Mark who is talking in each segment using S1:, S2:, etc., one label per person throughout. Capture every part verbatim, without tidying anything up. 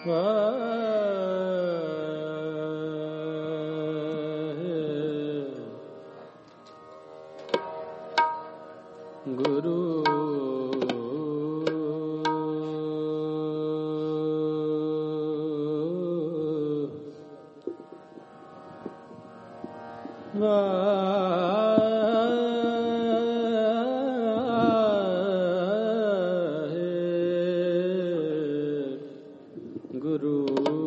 S1: गुरु गुरु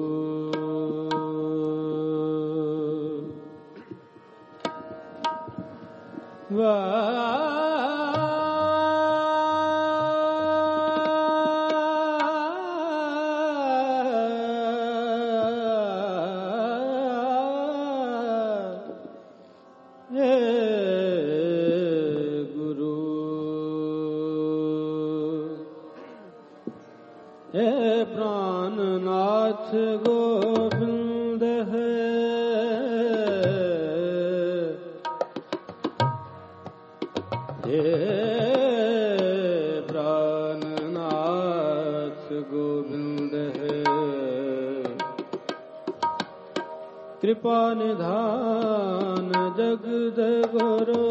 S1: हे प्राणनाथ गोविंद है, हे प्राणनाथ गोविंद है, कृपा निधान जगद गुरु,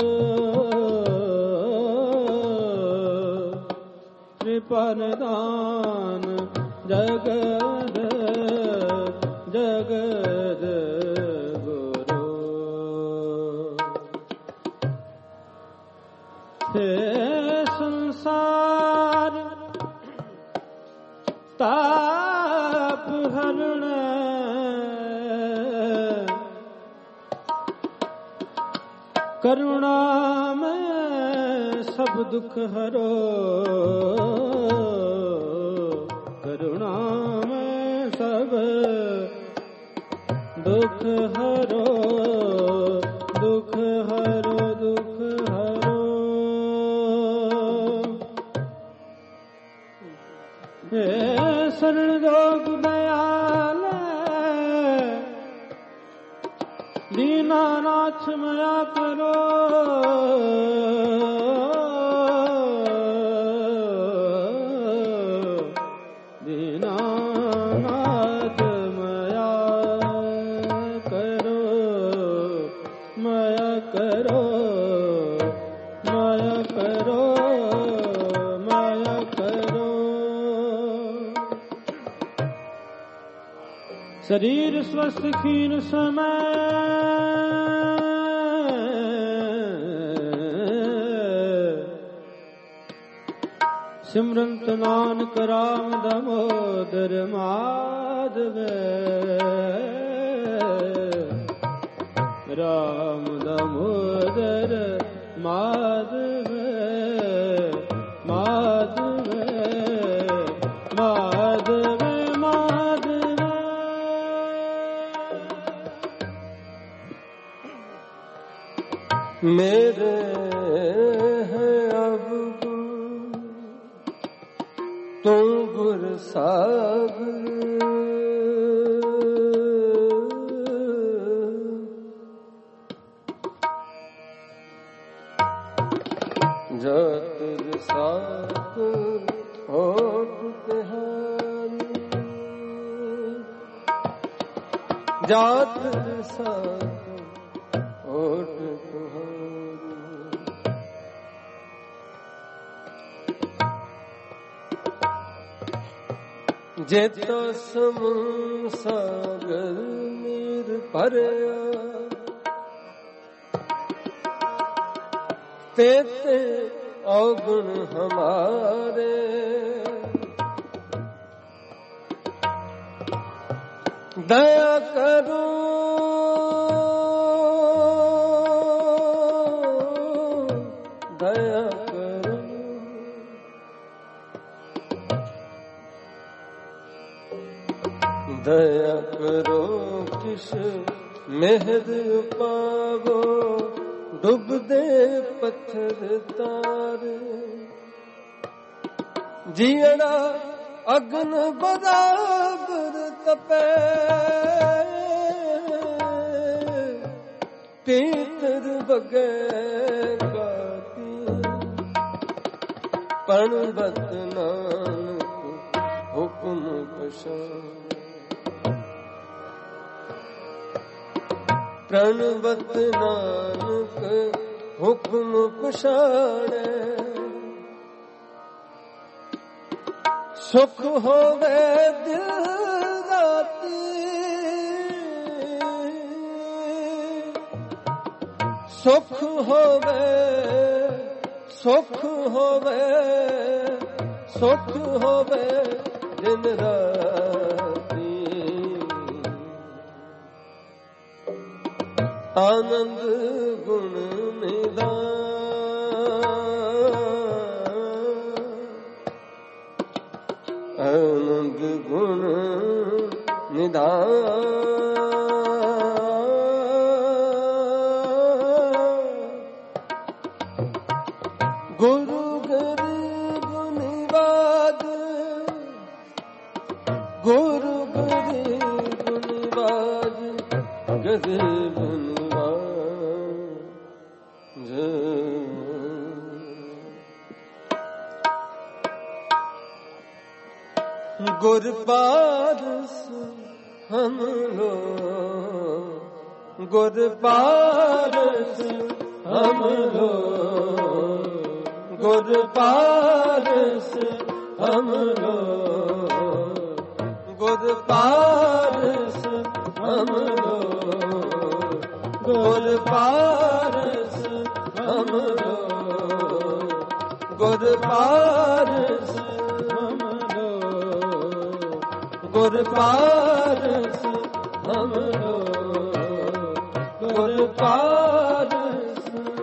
S1: कृपा निधान जगद जगद गुरु, हे संसार ताप हरण, करुणा में सब दुख हरो, करुणा में सब दुख हरो, दुख हरो दुख हरो, हे शरण जोग दयाल दीनानाथ मया करो, दीनानाथ मया करो, मया करो, मया करो, मया करो। शरीर स्वस्थ क्षीण समय, सिमरंत नानक राम दामोदर माधव, राम दामोदर माधव, माधव माधव माधव। मेरे तुम गुर सागर, जत सागर होठ तिहारी, जात सागर होठ तुहारी, जेतो समुन सागर नीर भरया, तेते अवगुण हमारे, दया करो दया करो, दया करो किस मेहर पावो, डूब दे पत्थर तारे, जियड़ा अग्न बराबर तपे, तीतर बगे गाती, पण बत नानक हुक्म कशा।
S2: प्रणवत नानक हुक्म पछाड़े, सुख होवे दिल राती, सुख होवे सुख होवे सुख होवे दिन राती, आनंद गुण निधान, आनंद गुण निधान, गुरु गरीब निवाज, गुरु गरीब निवाज, गरीब निवाज, गुर पारस हम लोग, गुर पारस हम लोग, गुर पारस हम लोग, गुर पारस हम लोग, गुर पारस हम लोग, गुर पारस हम लोग, गुर पारस हम लोग, गुर पारस।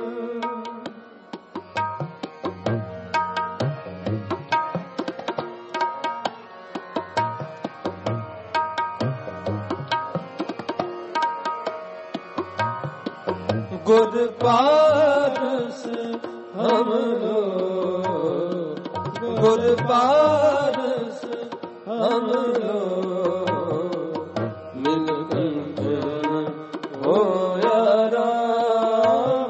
S2: गुर पारस हम लोग, गुर पारस हम लोग, मिल कंचन होया राम,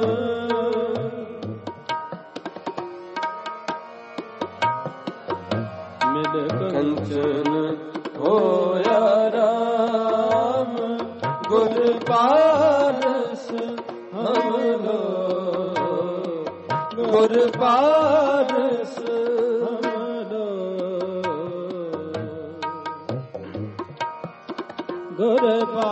S2: मिल कंचन होया राम, गुर पारस हम लोग, गुर पारस हम लोग, गुर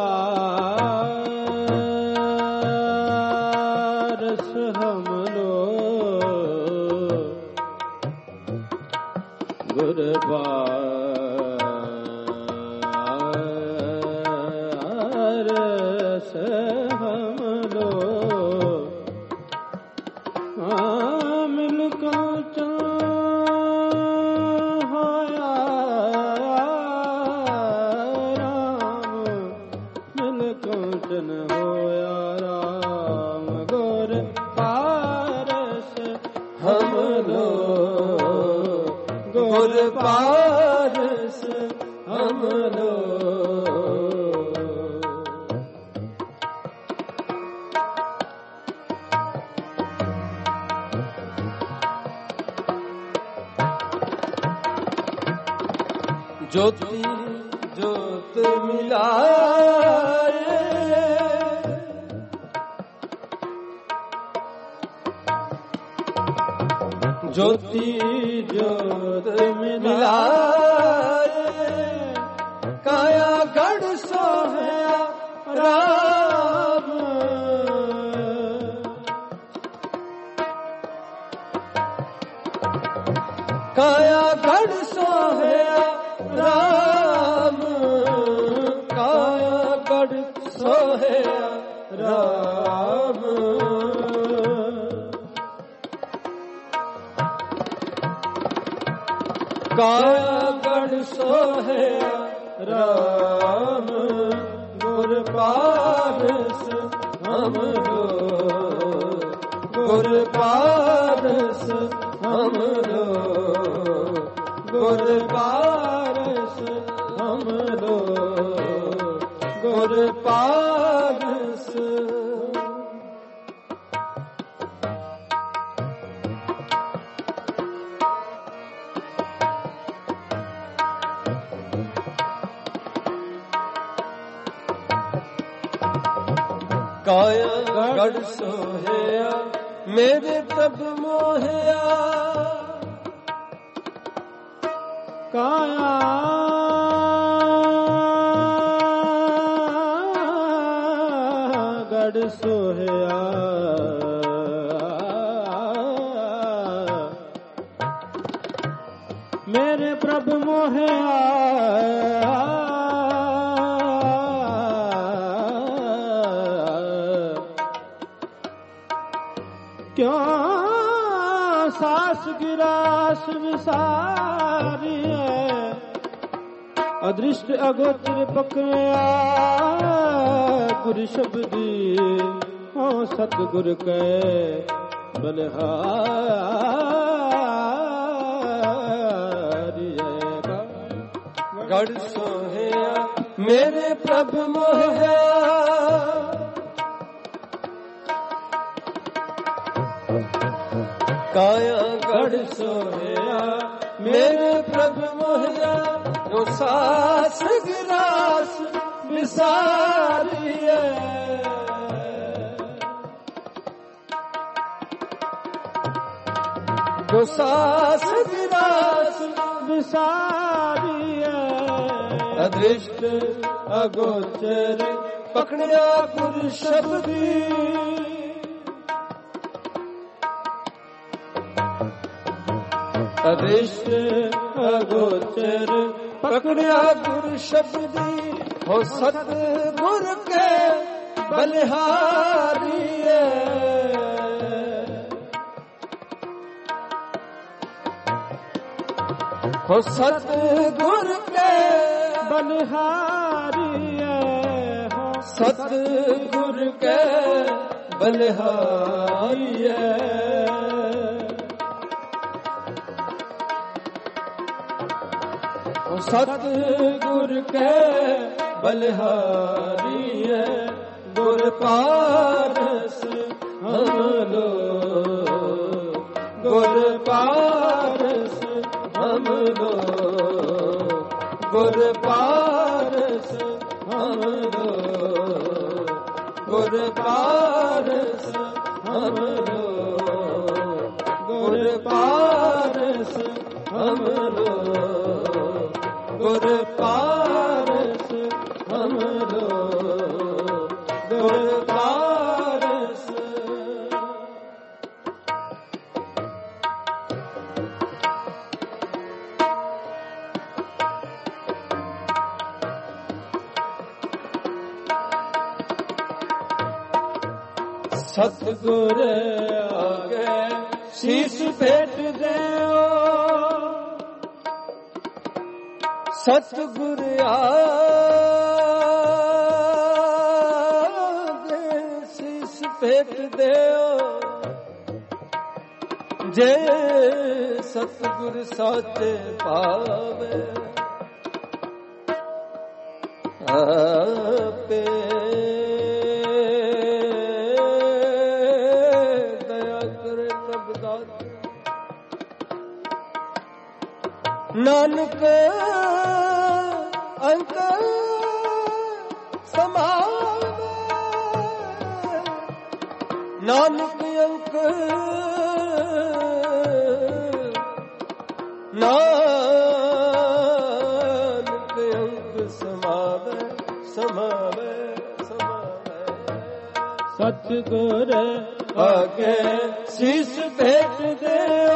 S2: पारस हम लोग, गुर पारस हम लोग, मिल कंचन होया राम, मिल कंचन होया राम, गुर पारस हम लोग, गुर पारस हम लोग। ज्योति ज्योत मिलाए, ज्योति ज्योत मिलाए, काया गढ़ सोहया राम, काया गढ़ सोहया राम, काया गढ़ सोहया राम, काया गढ़ सोहया राम, गुर पारस हम लोग, गुर पारस हम लोग, गुर पारस हम लोग, गुर पारस। ਕਾਇਆ ਗੜ ਸੋਹਿਆ ਮੇਰੇ ਪ੍ਰਭ ਮੋਹਿਆ
S1: ਕਾਇਆ ਗੜ ਸੋਹਿਆ ਮੇਰੇ ਪ੍ਰਭ ਮੋਹਿਆ ਕਿਉਂ ਸਾਸ ਗਿਰਾਸ ਵਿਸਾਰੀਐ ਅਦ੍ਰਿਸ਼ਟ ਅਗੋਚਰ ਪਕੜਿਆ ਗੁਰ ਸ਼ਬਦੀ ਹੋ ਸਤਿਗੁਰ ਕੈ ਬਲਿਹਾਰੀਐ
S2: ਗੜ ਸੋਹਿਆ ਮੇਰੇ ਪ੍ਰਭ ਮੋਹਿਆ ਕਾਇਆ ਗੜ ਸੋਹਿਆ ਮੇਰੇ ਪ੍ਰਭ ਮੋਹਿਆ ਜੋ ਸਾਸ ਗਿਰਾਸ ਵਿਸਾਰੀਐ ਜੋ ਸਾਸ ਗਿਰਾਸ
S1: ਵਿਸਾਰੀਐ
S2: ਅਦ੍ਰਿਸ਼ਟ ਅਗੋਚਰ ਪਕੜਿਆ ਗੁਰ ਸ਼ਬਦੀ ਅਦ੍ਰਿਸ਼ਟ ਅਗੋਚਰ ਪਕੜਿਆ ਗੁਰ ਸ਼ਬਦੀ ਹੋ ਸਤ ਗੁਰ ਕੇ ਬਲਿਹਾਰੀਐ ਹੋ ਸਤ ਗੁਰ ਕੇ
S1: ਬਲਿਹਾਰੀਐ
S2: ਸਤ ਗੁਰ ਕੇ ਬਲਿਹਾਰੀਐ ਸਤ ਗੁਰ ਕੈ ਬਲਿਹਾਰੀਐ ਗੁਰ ਪਾਰਸ ਹਮ ਲੋ ਗੁਰ ਪਾਰਸ ਹਮ ਲੋ ਗੁਰ ਪਾਰਸ ਹਮ ਲੋ ਗੁਰ ਪਾਰਸ ਹਮ ਲੋ ਗੁਰ ਪਾਰਸ ਹਮ ਲੋ ਗੁਰ ਪਾਰਸ ਹਮ ਲੋ ਗੁਰ ਪਾਰਸ ਸਤਿਗੁਰ ਆਗੇ ਸੀਸ ਭੇਟ ਦਿਓ ਸਤਿਗੁਰ ਆਗੇ ਸੀਸ ਭੇਟ ਦਿਓ ਜੇ ਸਤਿਗੁਰ ਸਾਚੇ ਪਾਵੇ ਆਪੇ ਦਇਆ ਕਰੇ ਪ੍ਰਭ ਦਾਤਾ ਨਾਨਕ ਅੰਕ ਸਮਾਵੇ ਨਾਨਕ ਅੰਕ ਨਾਨਕ ਅੰਕ ਸਮਾਵੇ ਸਮਾਵੇ ਸਮਾਵੇ
S1: ਸਤਿਗੁਰ
S2: ਆਗੇ ਸੀਸ ਭੇਟ ਦਿਓ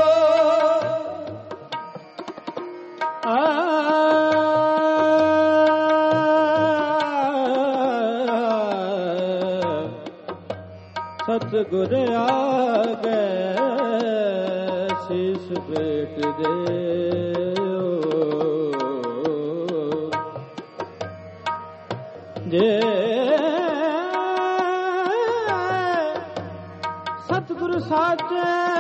S1: ਸਤਿਗੁਰ ਆਗੇ ਸੀਸ ਭੇਟ ਦਿਓ ਜੇ ਸਤਿਗੁਰ ਸਾਚੇ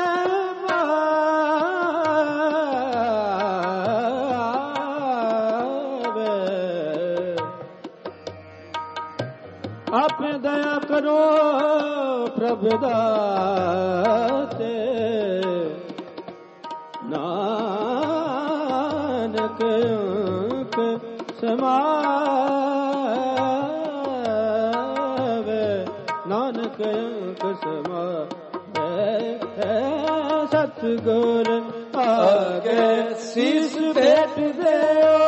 S1: ਆਪੇ ਦਇਆ ਕਰੋ ਪ੍ਰਭ ਦਾਤੇ ਨਾਨਕ ਅੰਕ ਸਮਾਵੇ ਨਾਨਕ ਅੰਕ ਸਮਾਵੈ ਸਤਿਗੁਰ ਆਗੇ ਸੀਸ ਭੇਟ ਦਿਓ।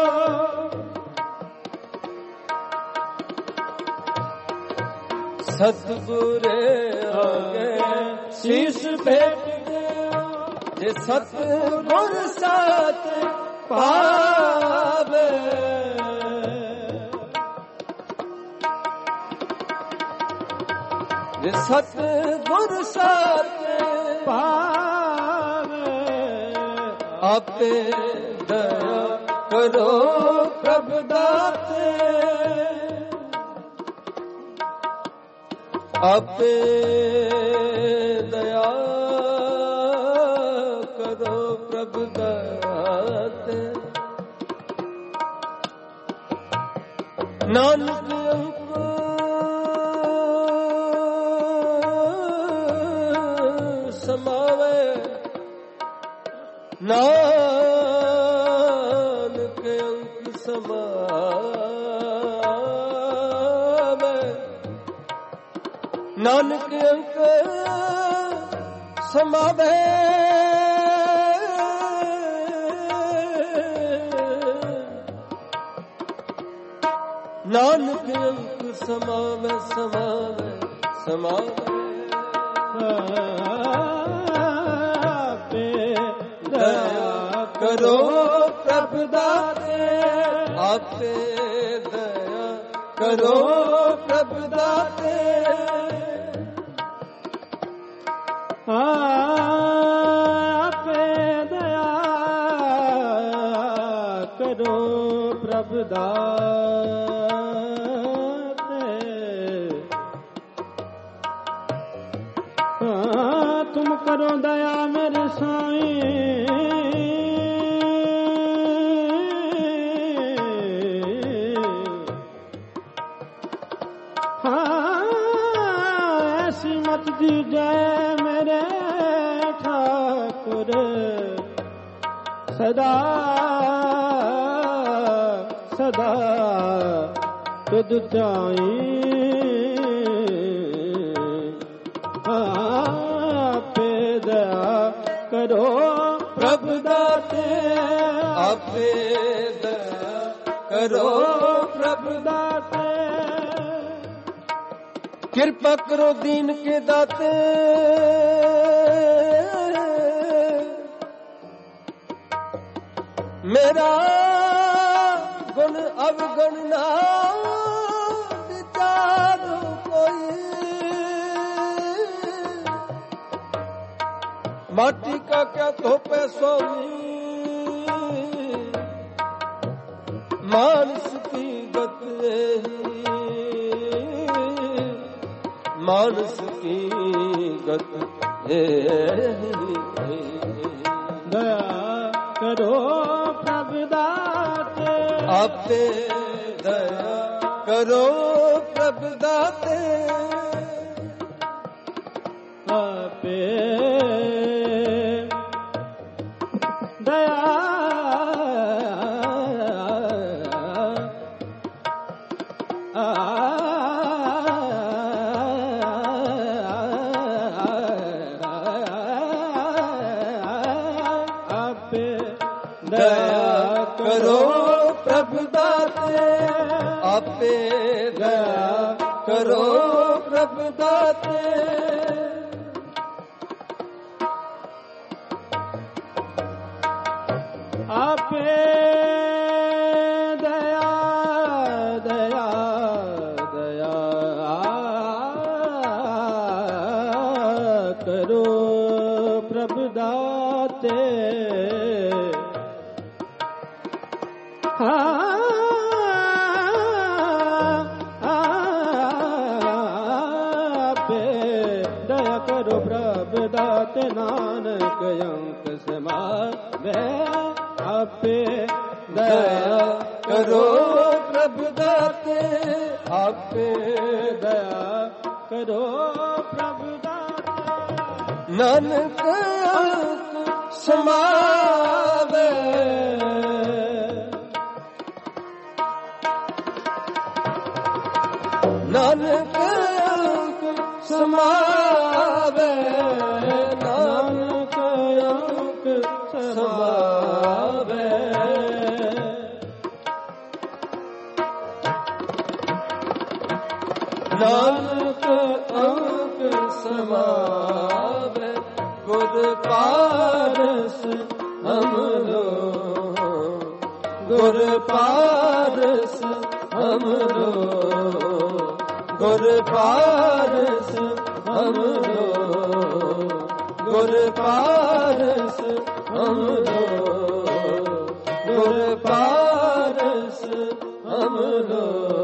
S2: ਸਤਿਗੁਰ ਆਗੇ ਸੀਸ ਭੇਟ ਦਿਓ। ਜੇ ਸਤਿਗੁਰ ਸਾਥ ਪਾਵੇ ਜੇ ਸਤਿਗੁਰ ਸਾਥ ਪਾਵੇ ਆਪੇ ਦਇਆ ਕਰੋ ਪ੍ਰਭ ਦਾਤੇ। ਆਪੇ ਦਇਆ ਕਰੋ ਪ੍ਰਭ ਦਾਤੇ। ਨਾਨਕ ਅੰਕ ਸਮਾਵੇ ਨਾਨਕ ਅੰਕ ਸਮਾਵੇ ਨਾਨਕ ਅੰਕ ਸਮਾਵੇ ਨਾਨਕ ਅੰਕ ਸਮਾਵੇ ਸਮਾਵੇ ਸਮਾਵੇ। ਆਪੇ ਦਇਆ ਕਰੋ ਪ੍ਰਭ ਦਾਤੇ। ਆਪੇ ਦਇਆ ਕਰੋ ਪ੍ਰਭ ਦਾਤੇ।
S1: ਆਪੇ ਦਇਆ ਕਰੋ ਪ੍ਰਭ ਦਾਤੇ। ਹਾਂ ਤੁਮ ਕਰੋ ਦਇਆ ਮੇਰੇ ਸਾਈਂ। ਹਾਂ ਐਸੀ ਮਤ ਦੀਜੈ ਮੇਰੇ ਠਾਕੁਰ। ਸਦਾ ਸਦਾ ਤੁਧ ਧਿਆਈ। ਆਪੇ ਦਇਆ ਕਰੋ ਪ੍ਰਭ ਦਾਤੇ।
S2: ਆਪੇ ਦਇਆ ਕਰੋ ਪ੍ਰਭ ਦਾਤੇ। ਕਿਰਪਾ ਕਰੋ ਦੀਨ ਕੇ ਦਾਤੇ। ਮੇਰਾ ਗੁਣ ਅਵਗੁਣ ਨਾ ਵਿਚਾਰੋ ਕੋਈ। माटी का क्या थोपे स्वामी। मानस की गत मानस की गत
S1: दया करो प्रभ दाते।
S2: आपे दया करो प्रभ दाते।
S1: आपे दया आपे दया करो
S2: प्रभ दाते। आपे दया करो प्रभ दाते।
S1: आपे दया दया दया करो प्रभ दाते। आपे दया करो प्रभ दाते। नानक अंक समावे आपे दया
S2: करो प्रभ दाते। आपे
S1: दया करो प्रभ दाते।
S2: नानक समावे नानक ਸਮਾਵੇ ਨਾਨਕ ਅੰਕ ਸਮਾਵੇ ਨਾਨਕ ਅੰਕ ਸਮਾਵੇ ਗੁਰ ਪਾਰਸ ਹਮਰੋ ਗੁਰ ਪਾਰਸ ਹਮਰੋ ਗੁਰ ਪਾਰਸ ਹਮਰੋ ਗੁਰ ਪਾਰਸ ਹਮਰੋ ਗੁਰ ਪਾਰਸ ਹਮਰੋ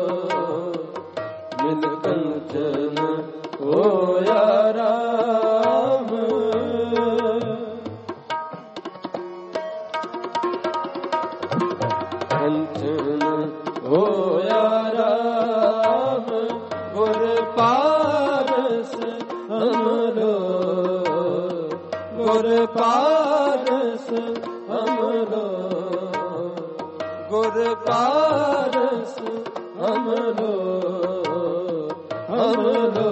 S2: ਮਿਲ ਕੰਚਨ ਹੋਇਆ ਰਾਮ ਕੰਚਨ ਹੋਇਆ ਰਾਮ ਗੁਰ ਪਾਰਸ ਹਮਰੋ ਗੁਰ ਪਾਰਸ ਹਮਰੋ ਗੁਰ ਪਾਰਸ ਹਮਰੋ ਹਮਰੋ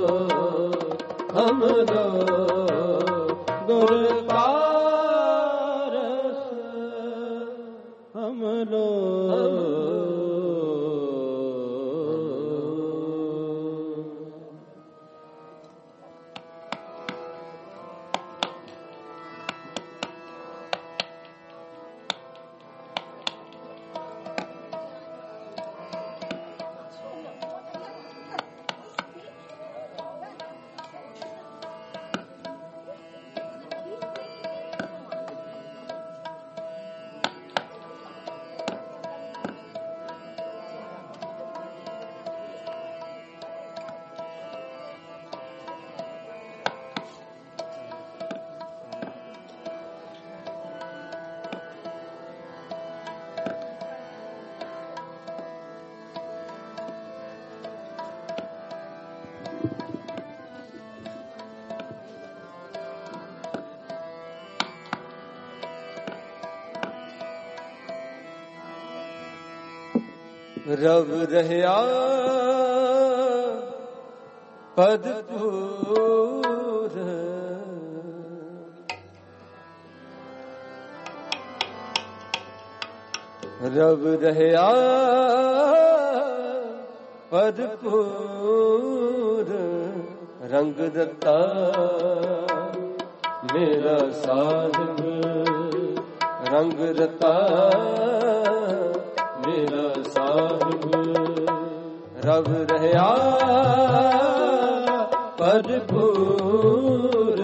S2: ਹਮਰੋ ਗੁਰ ਪਾਰਸ ਹਮਰੋ ਰਵ ਰਹਿਆ ਪਦ ਪੂਰ ਰਵ ਰਹਿਆ ਪਦ ਪੂਰ ਰੰਗ ਦਿੱਤਾ ਮੇਰਾ ਸਾਹਿਬ ਰੰਗ ਦਿੱਤਾ ਮੇਰਾ ਸਾਹਿਬ ਰਵ ਰਹਿਆ ਭਰਪੂਰ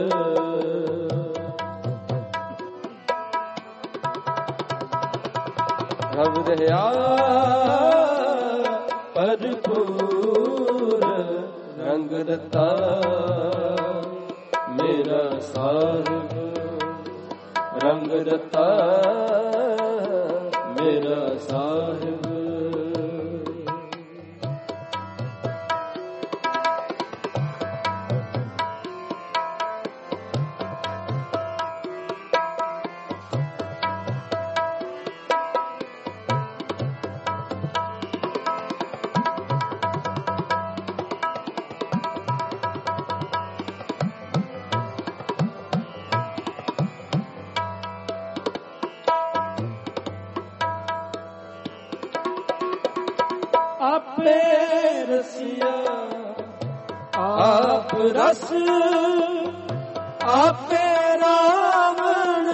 S2: ਰਵ ਰਹਿਆ ਭਰਪੂਰ ਰੰਗ ਦਿੱਤਾ ਮੇਰਾ ਸਾਹਿਬ ਰੰਗ ਦਿੱਤਾ ਮੇਰਾ ਸਾਹਿਬ ਆਪੇ ਰਸੀਆ ਆਪ ਰਸ ਆਪੇ ਰਾਵਣ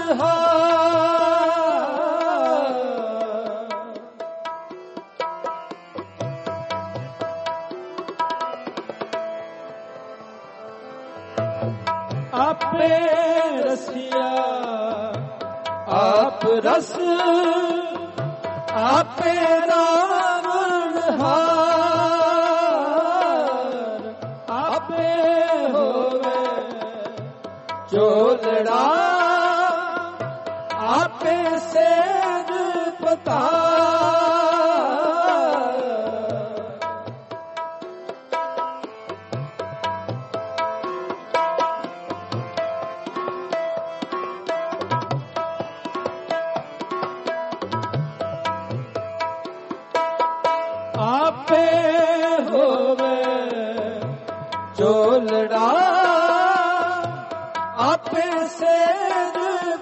S2: ਆਪੇ ਰਸੀਆ ਆਪ ਰਸ ਆਪੇ ਰਾਵਣ ਹਾਰ ਆਪੇ ਹੋਵੇ ਚੋਲੜਾ ਆਪੇ ਸੇਜ ਪਤਾਰ ਆਪੇ ਹੋਵੇ ਝੋਲੜਾ ਆਪੇ ਸੇਜ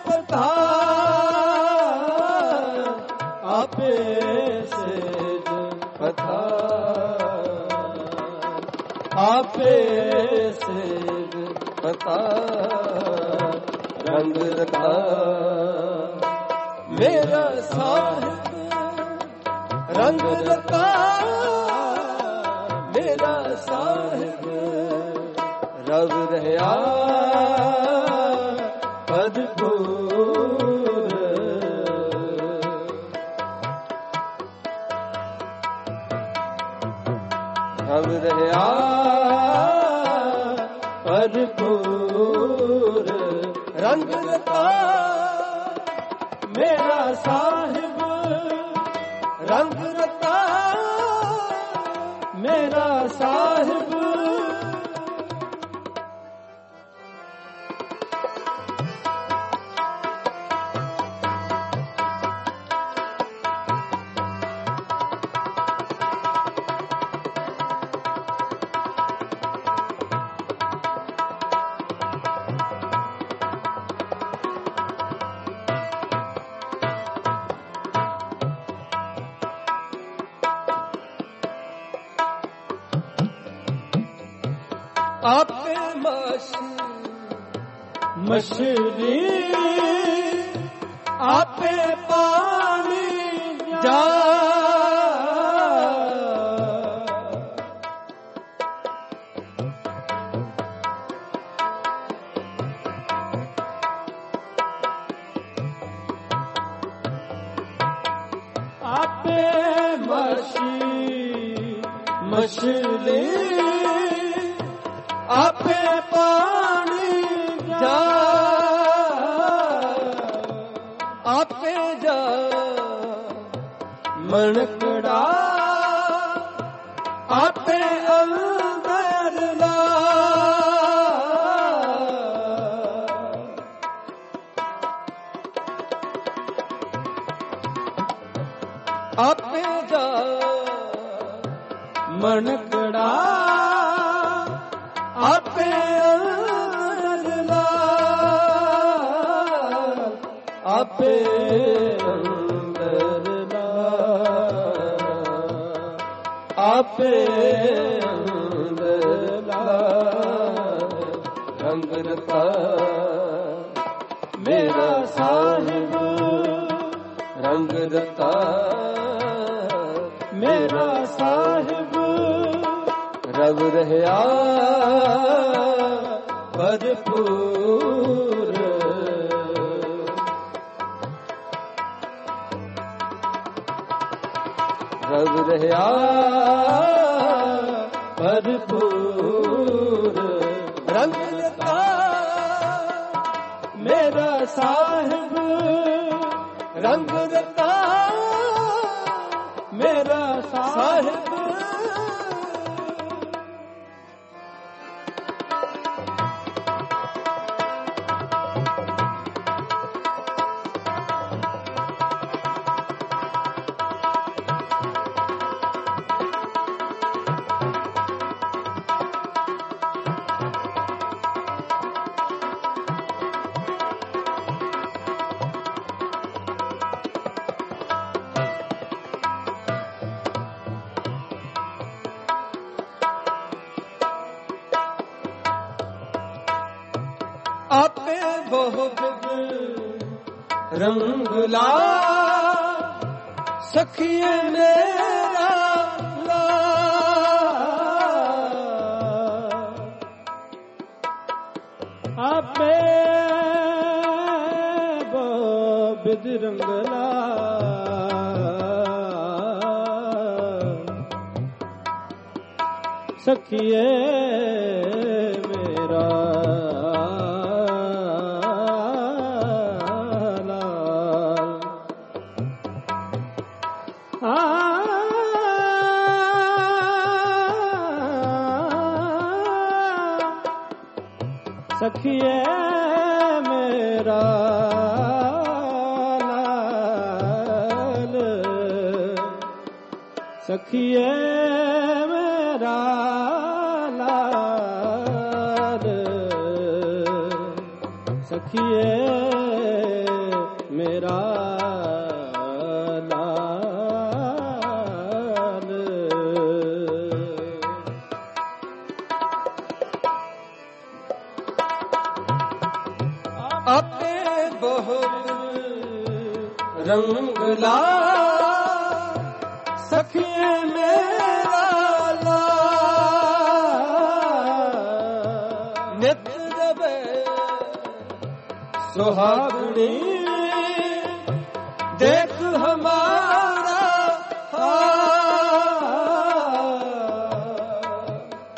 S2: ਪਤਾਰ, ਆਪੇ ਸੇਜ ਪਤਾਰ, ਆਪੇ ਸੇਜ ਪਤਾਰ। ਰੰਗ ਰਤਾ ਮੇਰਾ ਸਾਹਿਬ, ਰੰਗ ਰਤਾ ਮੇਰਾ ਸਾਹਿਬ, ਰਵ ਰਹਿਆ ਪਦਪੂਰ। ਰਵ ਰਹਿਆ ਪਦਪੂਰ। ਰੰਗ ਰਤਾ ਮੇਰਾ ਸਾਹਿਬ, ਰੰਗ ਰਤਾ ਮੇਰਾ ਸਾਹਿਬ। ਆਪੇ ਮਛ ਮਛਲੀ, ਆਪੇ ਪਾਣੀ ਜਾ, ਆਪੇ ਮਛੀ ਮਛਲੀ, ਆਪੇ ਪਾਣੀ ਜਾ, ਆਪੇ ਜਾ ਮਣਕੜਾ, ਆਪੇ ਅੰਦਰ ਲਾ, ਆਪੇ ਜਾ ਮਣਕੜਾ, ਆਪੇ ਅੰਦਰ ਲਾ, ਆਪੇ ਅੰਦਰ ਲਾ, ਆਪੇ ਅੰਦਰ ਲਾ। ਰੰਗ ਰਤਾ ਮੇਰਾ ਸਾਹਿਬ, ਰੰਗ ਰਤਾ ਮੇਰਾ ਸਾਹਿਬ, ਰਵ ਰਹਿਆ ਭਰਪੂਰ। ਰਵ ਰਹਿਆ ਭਰਪੂਰ। ਰੰਗ ਰਤਾ ਮੇਰਾ ਸਾਹਿਬ, ਰੰਗ ਰਤਾ ਮੇਰਾ ਸਾਹਿਬ। ਆਪੇ ਬਹੁਤ ਰੰਗ ਲਾ, ਸਖੀਏ ਮੇਰਾ ਲਾ, ਆਪੇ ਬਹੁਤ ਰੰਗ ਲਾ, ਸਖੀਏ ਮੇਰਾ ਸਖੀਏ ਮੇਰਾ ਲਾਲ, ਸਖੀਏ ਮੇਰਾ ਲਾਲ। सखिए मेरा लाल। आपे बहुत रंग ला सखिए मेरा लाल। नित रवे सुहागणी देख हमारा हाल।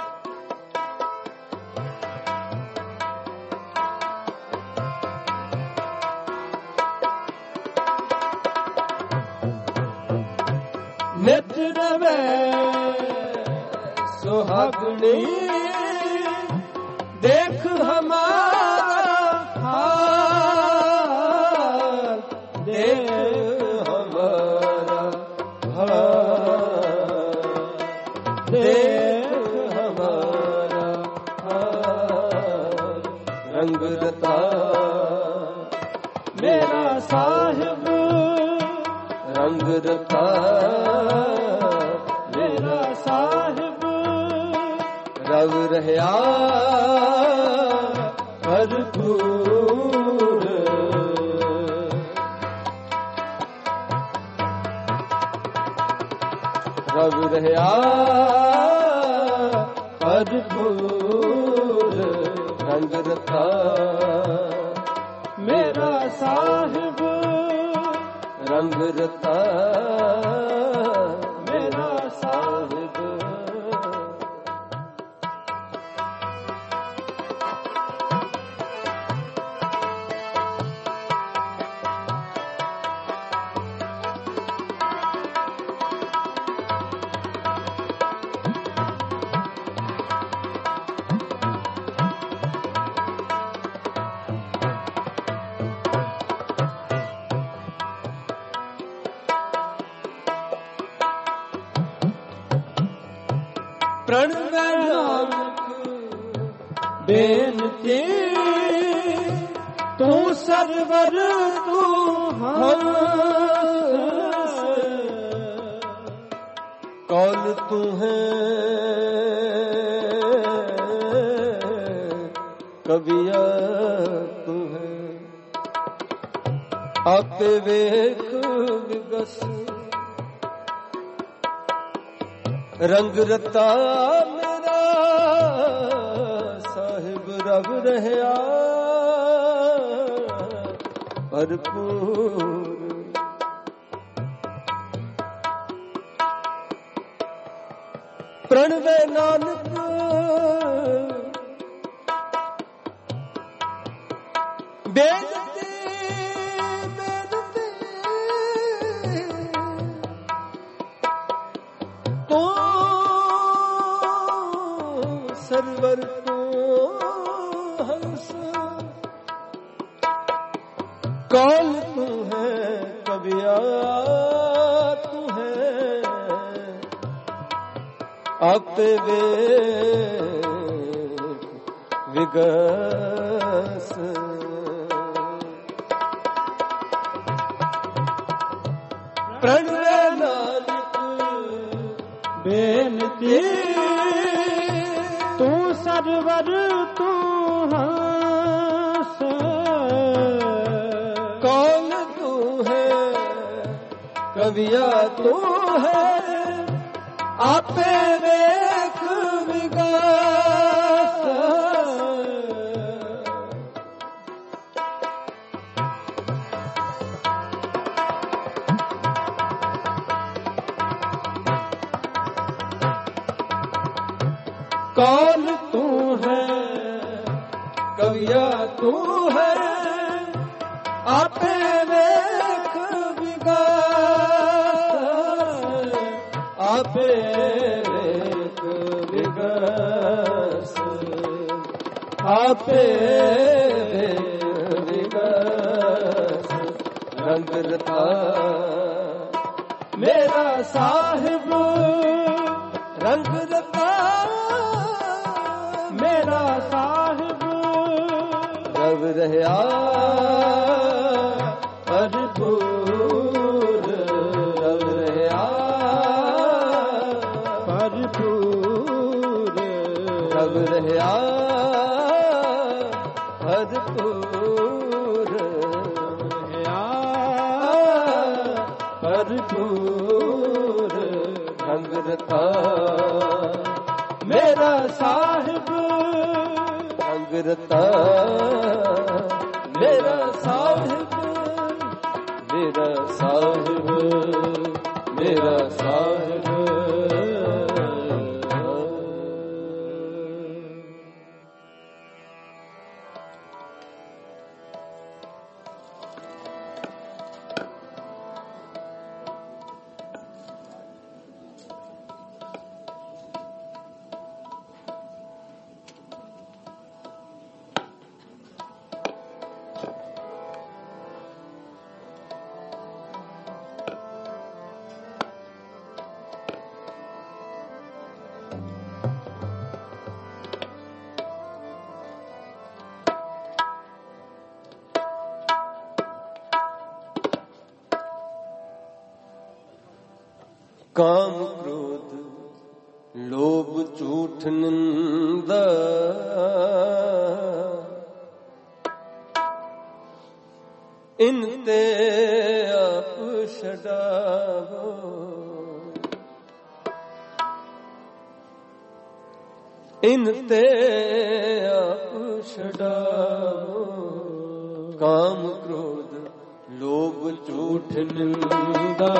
S2: नित रवे सुहागणी देख हमारा हाल। देख हमारा हाल। देख हमारा हाल। रंग रता मेरा साहिब रंग रता मेरा साहिब। रव रहया भरपूर। रव रहया भरपूर। रंग रता मेरा साहिब रंग रता मेरा साहिब। प्रणव नानक बेनती तू सरवर तू हंस। कौन तू है कबिया तू है। आपे वेख विगस रंग रता मेरा साहिब। रब रहया भरपूर। प्रणवे नानक बेनती बेनती तो सरवर तो हंस। कौन तू है कबिया तू है। आपे वे विगस प्रणवे नानक बेनती तू सरवर तू हंस। कौन तू है कबिया तू है। आपे देख विगस कौन तू है कविया तू है। आपे देख विगस आपे देख विगस आपे देख विगस। रंग रता मेरा साहिब रंग रता मेरा साहिब। रब ਰਹਾ ਭਰਪੂਰ ਰੰਗ ਰਹਾ
S1: ਭਰਪੂਰ
S2: ਰੰਗ ਰਹਾ ਭਰਪੂਰ
S1: ਰਹਾ
S2: ਭਰਪੂਰ ਰੰਗ ਰਤਾ ਮੇਰਾ ਸਾਹਿਬ ਰੰਗ ਰਤਾ ਮੇਰਾ ਸਾਹਿਬ ਮੇਰਾ ਸਾਹਿਬ ਮੇਰਾ ਸਾਹਿਬ ਕਾਮ ਕ੍ਰੋਧ ਲੋਭ ਝੂਠ ਨਿੰਦਾ ਇਨ ਤੇ ਆਪ ਛਡਾਵੋ ਇਨ ਤੇ ਆਪ ਛਡਾਵੋ ਕਾਮ ਕ੍ਰੋਧ ਲੋਭ ਝੂਠ ਨਿੰਦਾ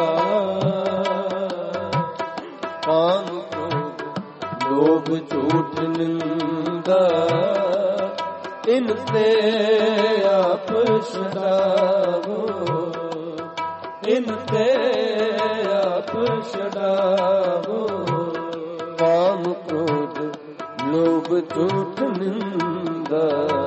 S2: ਕਾਮ ਕ੍ਰੋਧ ਲੋਭ ਝੂਠ ਨਿੰਦਾ ਇਨ ਤੇ ਆਪ ਛਡਾਵੋ ਇਨ ਤੇ ਆਪ ਛਡਾਵੋ ਕਾਮ ਕ੍ਰੋਧ ਲੋਭ ਝੂਠ ਨਿੰਦਾ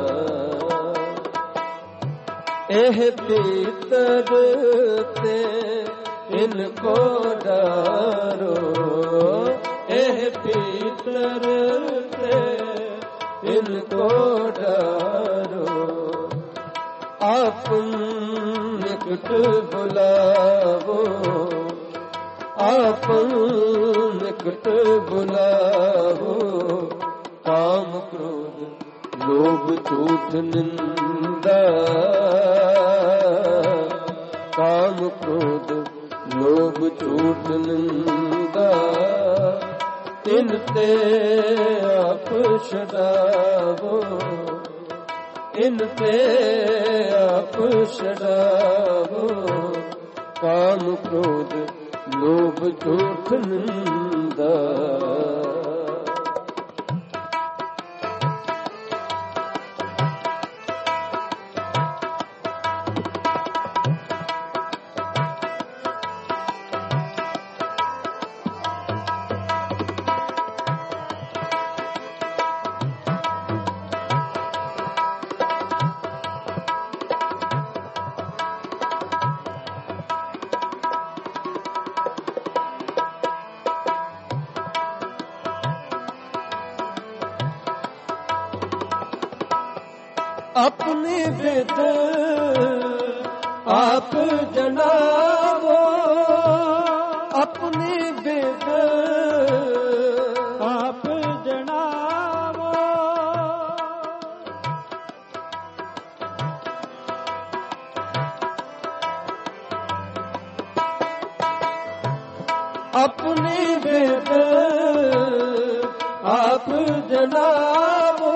S2: ਇਹ ਭੀਤਰ ਤੇ ਇਨ ਕੋ ਡਾਰੋ ਇਹ ਭੀਤਰ ਤੇ ਇਨ ਕੋ ਡਾਰੋ ਆਪਨ ਨਿਕਟ ਬੁਲਾਵੋ ਆਪਨ ਨਿਕਟ ਬੁਲਾਵੋ ਕਾਮ ਕ੍ਰੋਧ ਲੋਭ ਝੂਠ ਨਿੰਦਾ ਕਾਮ ਕ੍ਰੋਧ ਲੋਭ ਝੂਠ ਨਿੰਦਾ ਇਨ ਤੇ ਆਪ ਛਡਾਵੋ ਇਨ ਤੇ ਆਪ ਛਡਾਵੋ ਕਾਮ ਕ੍ਰੋਧ ਲੋਭ ਝੂਠ ਨਿੰਦਾ अपने वेद आप जनावो अपने वेद
S1: आप जनावो
S2: अपने वेद आप जनावो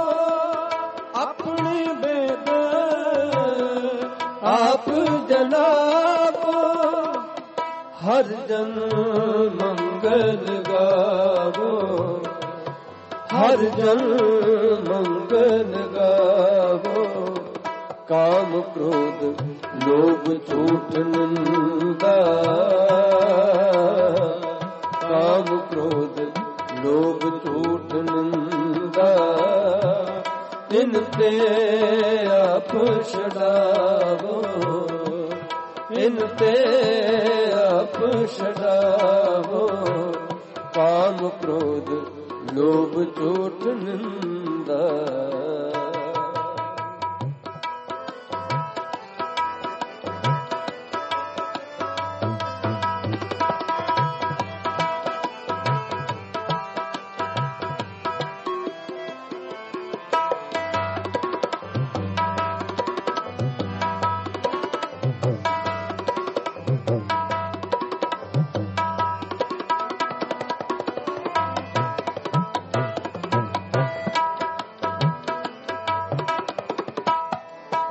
S2: आप जनाबो हर जन मंगल गावो हर जन मंगल गावो काम क्रोध लोभ झूठ निंदा काम क्रोध लोभ झूठ निंदा इन ते आप छड़ावो इन ते आप छड़ावो काम क्रोध लोभ झूठ निंदा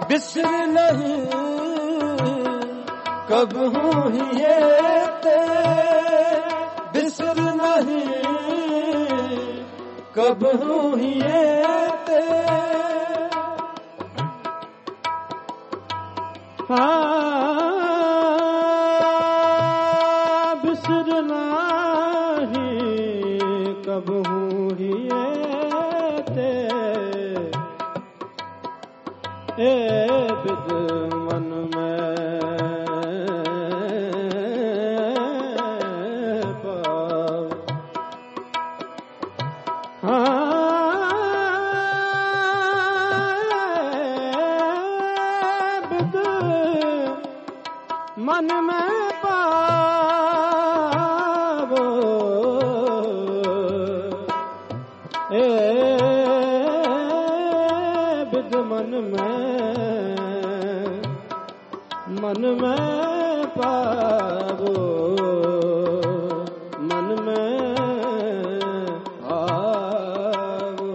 S2: बिसर नहीं कबहू हिए ते, बिसर नहीं कबहू हिए ते।
S1: हाँ बिसर नाही कबहू हिए ते, ए बिद मन में पाव। हाँ बिद मन में पावो, ए बिद मन में मन में पावो, मन में आवो।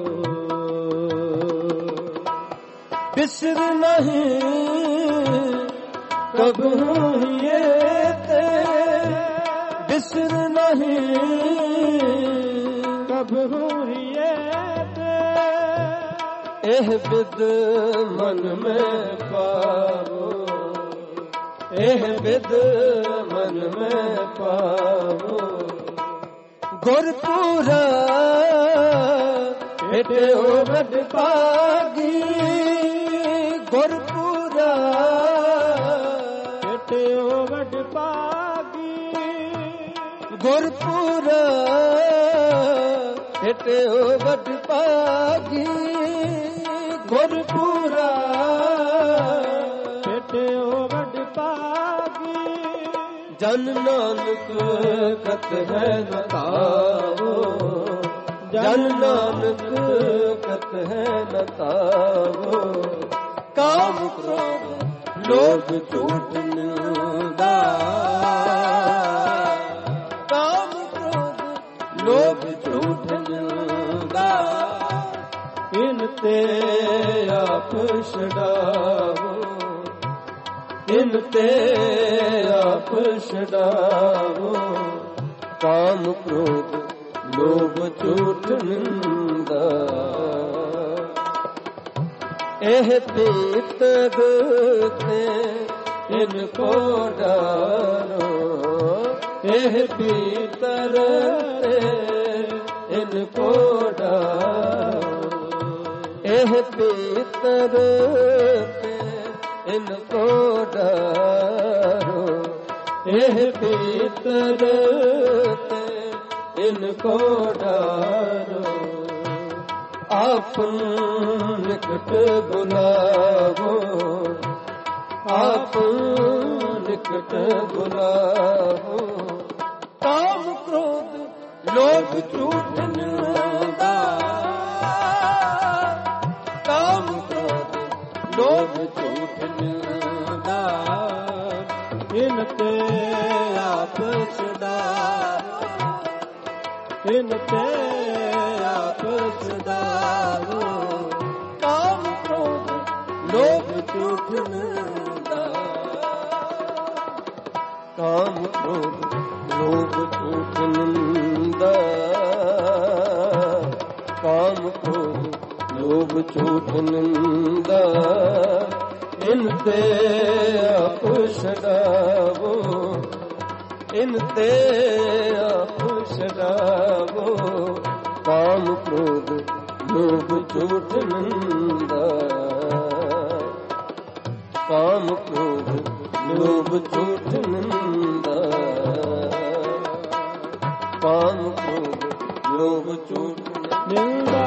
S2: बिसर नहीं कबहू हिए ते, बिसर नहीं
S1: कबहू हिए ते,
S2: एह बिद मन में पावो, एह बिद मन में पावो। गुरपुरा भेटो वड पागी, गुरपुरा
S1: भेटो वड पागी,
S2: गुरपुरा भेटो वड पागी, गुरपुरा
S1: भेटो वड पागी।
S2: जन नानक कत है नतावो, जन नानक कत है नतावो। काम क्रोध लोभ झूठ निंदा, काम क्रोध लोभ झूठ निंदा। इनते आप छड़ावो, इनते आप छड़ावो। काम क्रोध लोभ झूठ निंदा। एह पीतर ते इनको डारो, एह पीतर ते इनको डारो, एह पीतर ते इनको डारो, एह पीतर ते इनको डारो। आपन निकट बुलावो, आपन निकट बुलावो। काम क्रोध लोभ झूठ निंदा, काम क्रोध लोभ झूठ निंदा।
S1: इनते आप छुड़ावो, इनते आप छुड़ावो।
S2: काम क्रोध लोभ झूठ निंदा, काम क्रोध लोभ झूठ निंदा। काम क्रोध लोभ झूठ निंदा। इनते आप छड़ावो, इनते आप छड़ावो। काम क्रोध लोभ झूठ निंदा, काम क्रोध लोभ झूठ निंदा। काम क्रोध लोभ झूठ
S1: निंदा।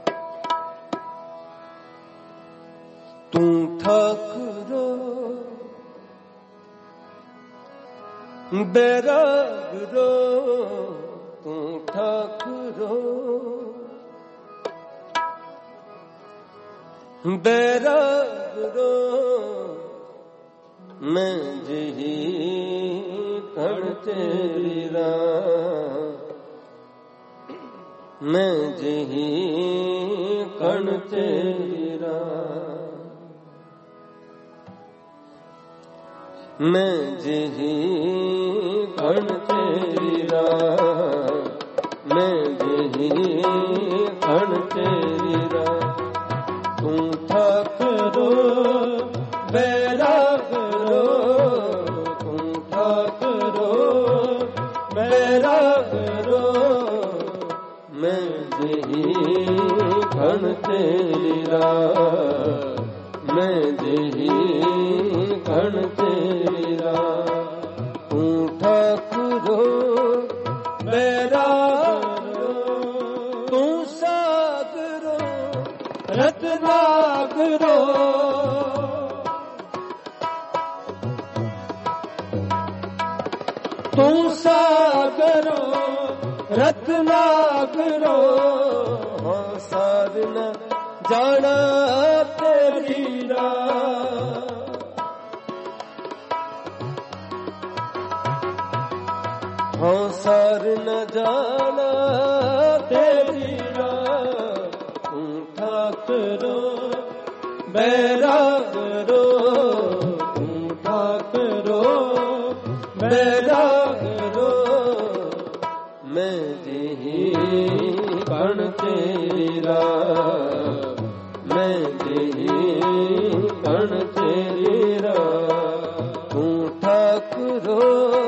S2: तू ठाकुरो बैरागरो तू ठाकुरो बैरागरो मैं जही कण तेरी राम मैं जही कण तेरी राम मैं जही कण तेरी राम मैं जही कण तेरी राम तू ठाकुरो बैरागरो तू ठाकुरो बैरागरो मैं जही कण तेरी राम मैं जही कण तेरी राम तू ठाकुरो बैरागरो तू सागरो रत्नागरो तू सागरो रत्नागरो हाँ सार न जाना तेरी राम हाँ सार न जाना तेरी राम तू ठाकुरो बैरागरो तू ठाकुरो बैरागरो मैं जही कण तेरी राम मैं जही कण तेरी राम तू ठाकुरो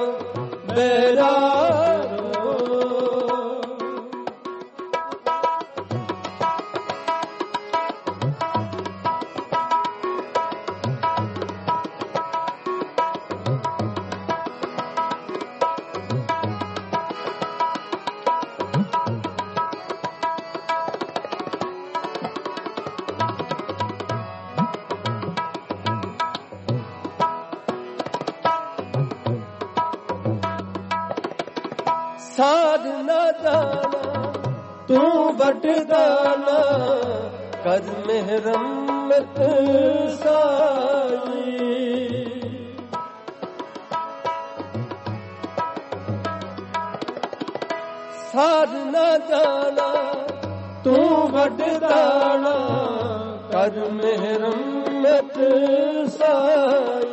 S2: बैरागरो साध न जाना तू बटदाना कर मेहरमत साई साध न जाना तू बटदाना कर मेहरमत साई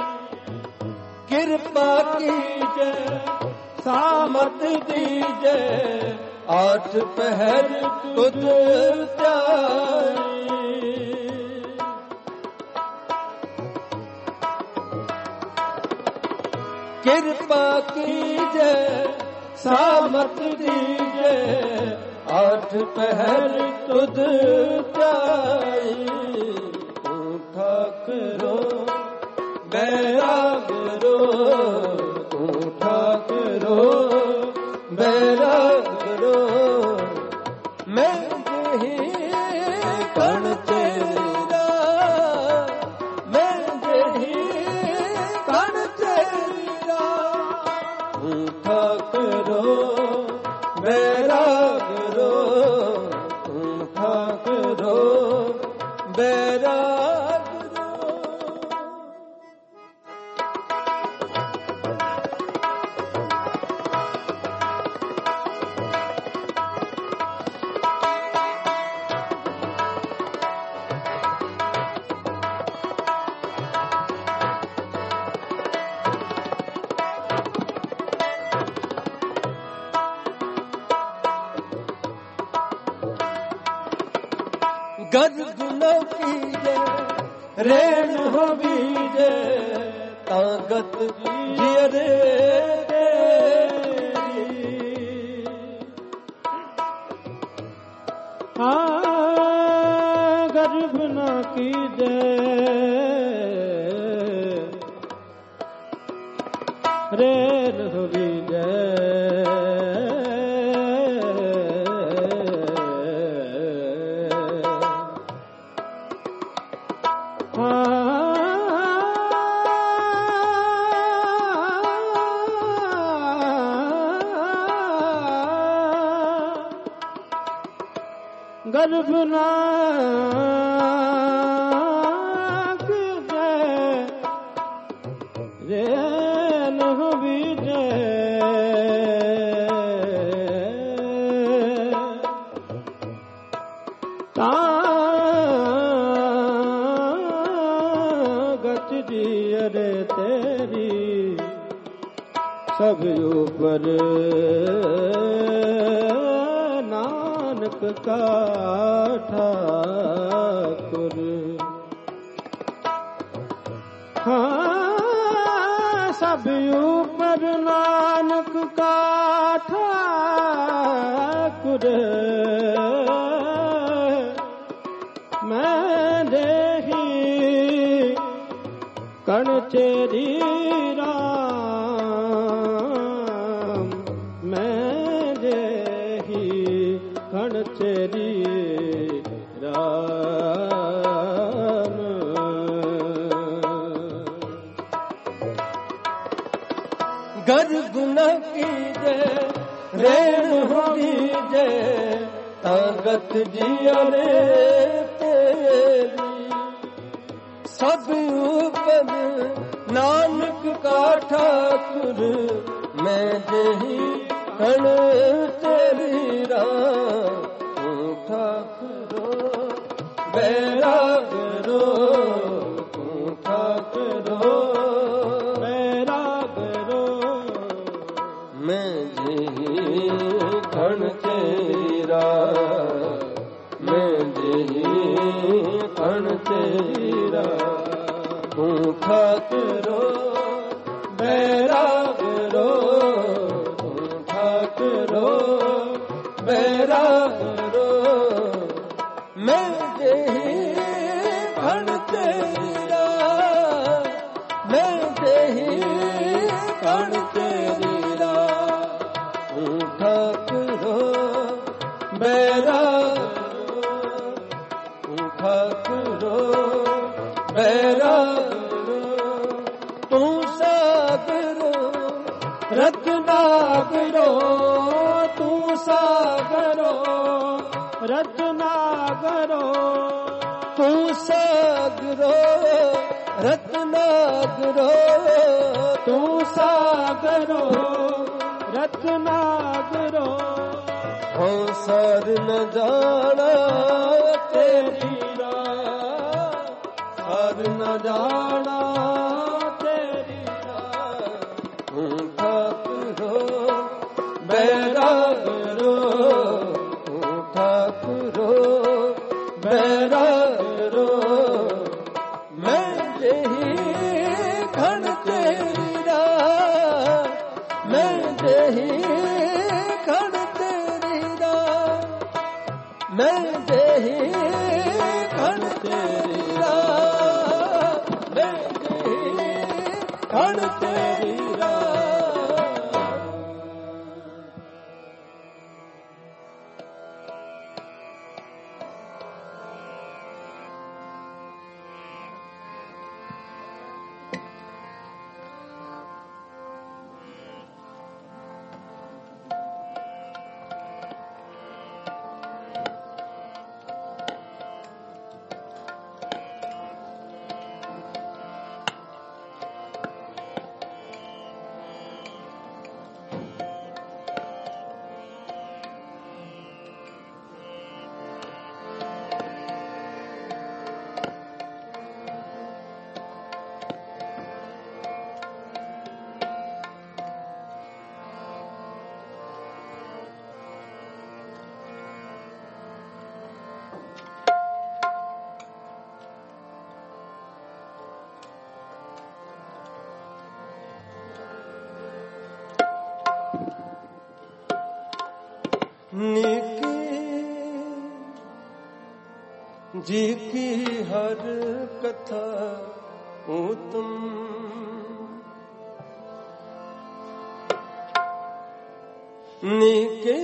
S2: कृपा कीजे सामत दीजे आठ पहर तुझ त्याई कृपा कीजे सामत दीजे आठ पहर तुझ त्याई तू ठाकुरो बैरागरो तू ठाकुरो बैरागरो मैं जही कण तेरी राम मैं जही कण तेरी राम तू ठाकुरो बैरागरो तू ठाकुरो बैरागरो गर्द न कीजे रेण हो बीजे ताकत जियरे
S1: हाँ गर्भ न कीजे रेण हो बीजे गर्भ नाक जय रेन बीजे तागत जियरे तेरी सब ऊपर नानक का ठाकुर। हाँ सब ऊपर नानक का ठाकुर। मैं देही कण चेरी राम, मैं देही कण चेरी राम।
S2: गर्भ न कीजे रेण होईजे तागत जियरे तेरी सब ऊपर नानक का ठाकुर। मैं जही कण तेरी राम ठाकुरो बैरागरो ठाकुरो बैरागरो। मैं जही कण तेरी राम मैं जही कण तेरी राम ठाकुरो बैरागरो ठाकुरो बैरागरो। मैं जही कण तेरी राम मैं जही कण तेरी राम ठाकुरो बैरागरो ठाकुरो बैरागरो। तू सागरो रत्नागरो तू सागरो
S1: रत्नागरो
S2: तू सागरो रत्नागरो
S1: तू सागरो रत्नागरो।
S2: हो सर न जाना तेरी राम सर न जाना तेरी राम ठाकुरो बैरागरो ठाकुरो बैरागरो। मैं जही कण तेरी राम मैं जही कण तेरी राम मैं जही कण तेरी राम मैं जही कण तेरी राम। निकी जी की हर कथा उत्तम निके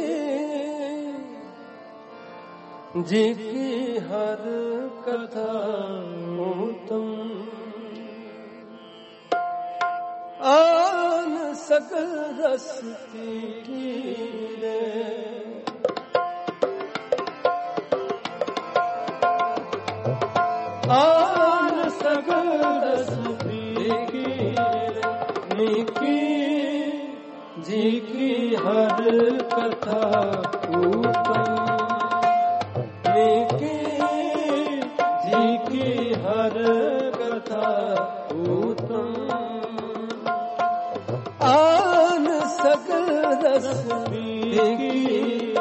S2: जी की हर कथा उत्तम आन सकल रस तीरे आन सगल रस फीकीर नीकी जी की हर कथा उत्तम नीकी जी की हर कथा उत्तम आन सगल रस फीकीर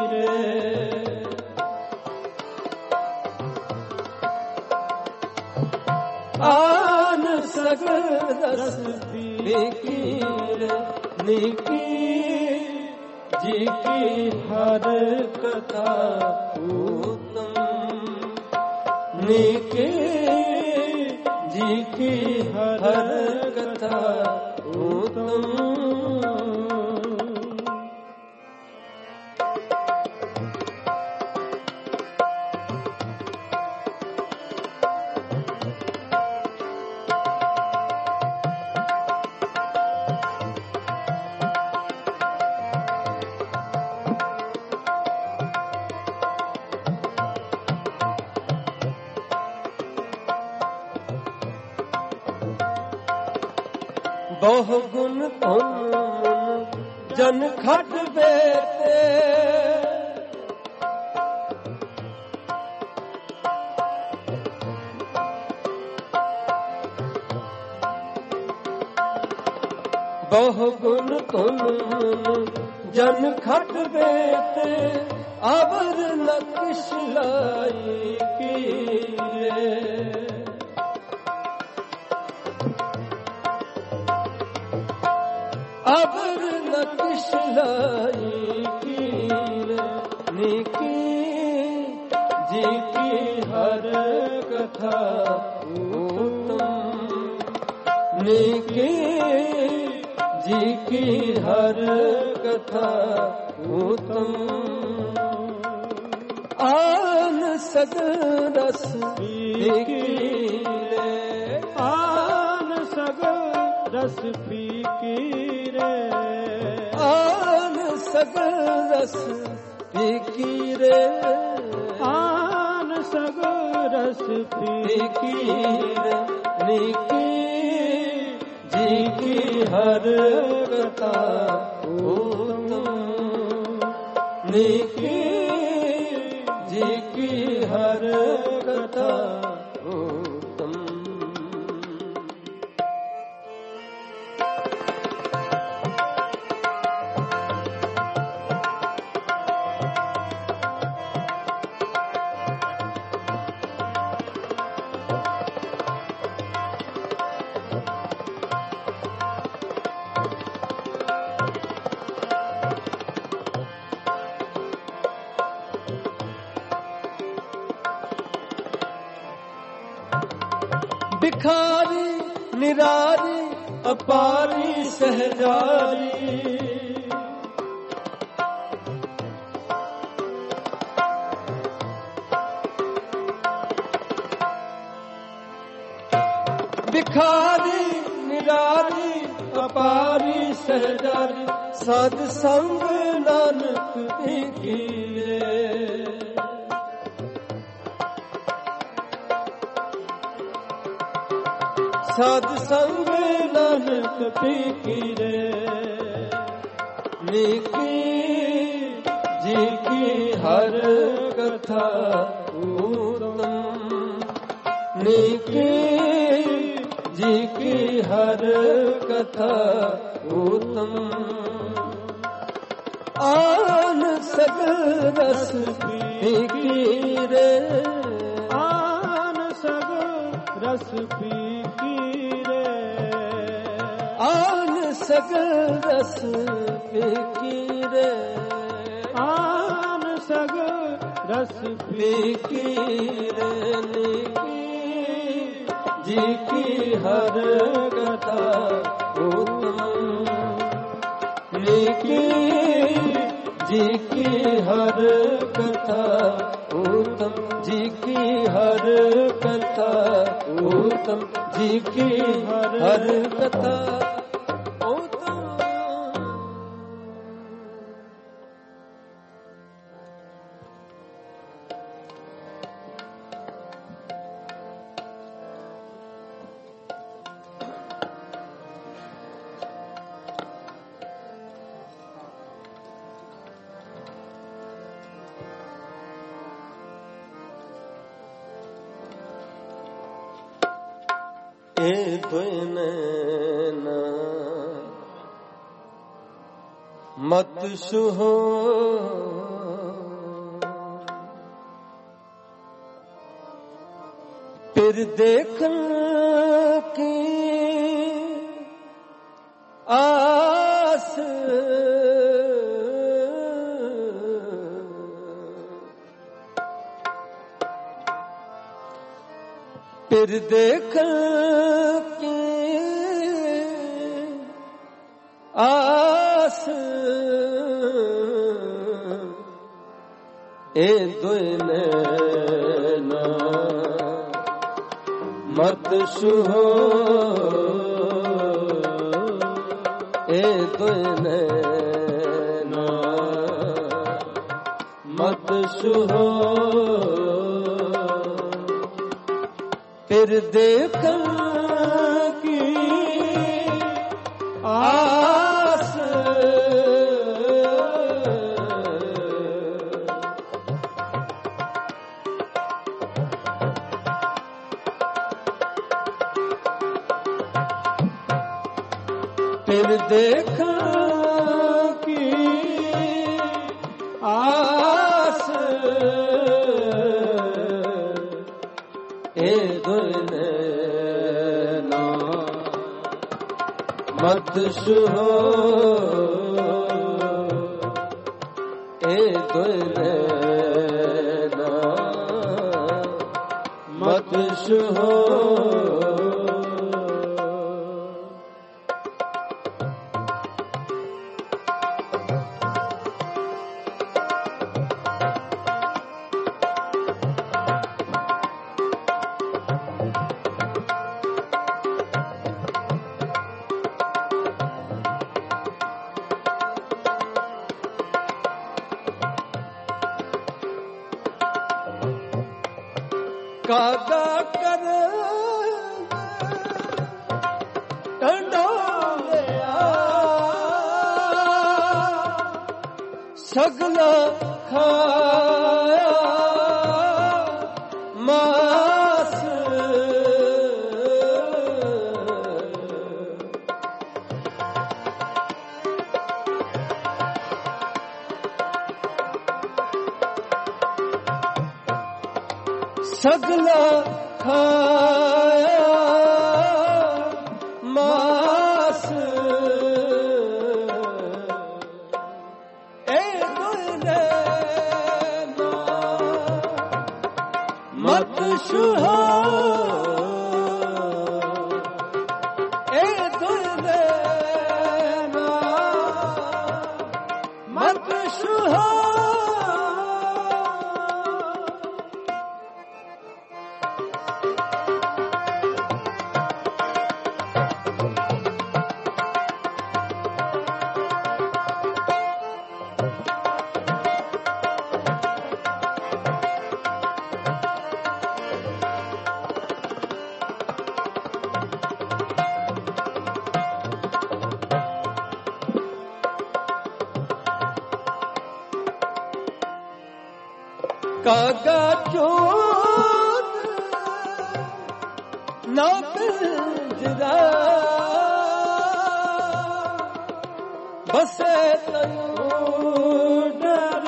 S2: आन सगल रस फीकीर नीकी जी की हर कथा उत्तम नीकी जी की हर कथा उत्तम बहु गुण तुम जन खट बेते बहु गुण तुम जन खट बेते अवर न किस लाई की अबर न किस लाई कीर नीकी जी की हर कथा उत्तम नीकी जी की हर कथा उत्तम आन सगल रस फीकीर
S1: आन सगल रस फीकीर
S2: आन सगल रस फीकीर
S1: आन सगल रस
S2: फीकीर नीकी जी की हर कथा उत्तम नीकी जी की हर कथा उत्तम भिखारी निरारी अपारी सहजारी भिखारी निरारी अपारी सहजारी साध संग नानक कीरे साध संग नानक फीकीरे नीकी जी की हर कथा उत्तम नीकी जी की हर कथा उत्तम आन सगल रस फीकीरे
S1: आन सगल रस फीकीरे
S2: आन सगल रस फीकीरे
S1: आन सगल रस
S2: फीकीरे नीकी जी की हर कथा उत्तम नीकी जी की हर कथा उत्तम जी की हर कथा उत्तम जी की हर कथा उत्तम। ए दुनैना मत सुहो फिर देखन की आस फिर देखन की आस ए दुनैना मत सुहो ए दुनैना मत सुहो फिर देखन की आस फिर देखा की आस ए दुनैना मत सुहो ए दुनैना मत सुहो कागा कर टंडोलिया सगला खाया मास सगला खाया मास ए दुनैना मत सुहो ए दुनैना मत सुहो कागा चोर ना पिंजरा बसे तनु डर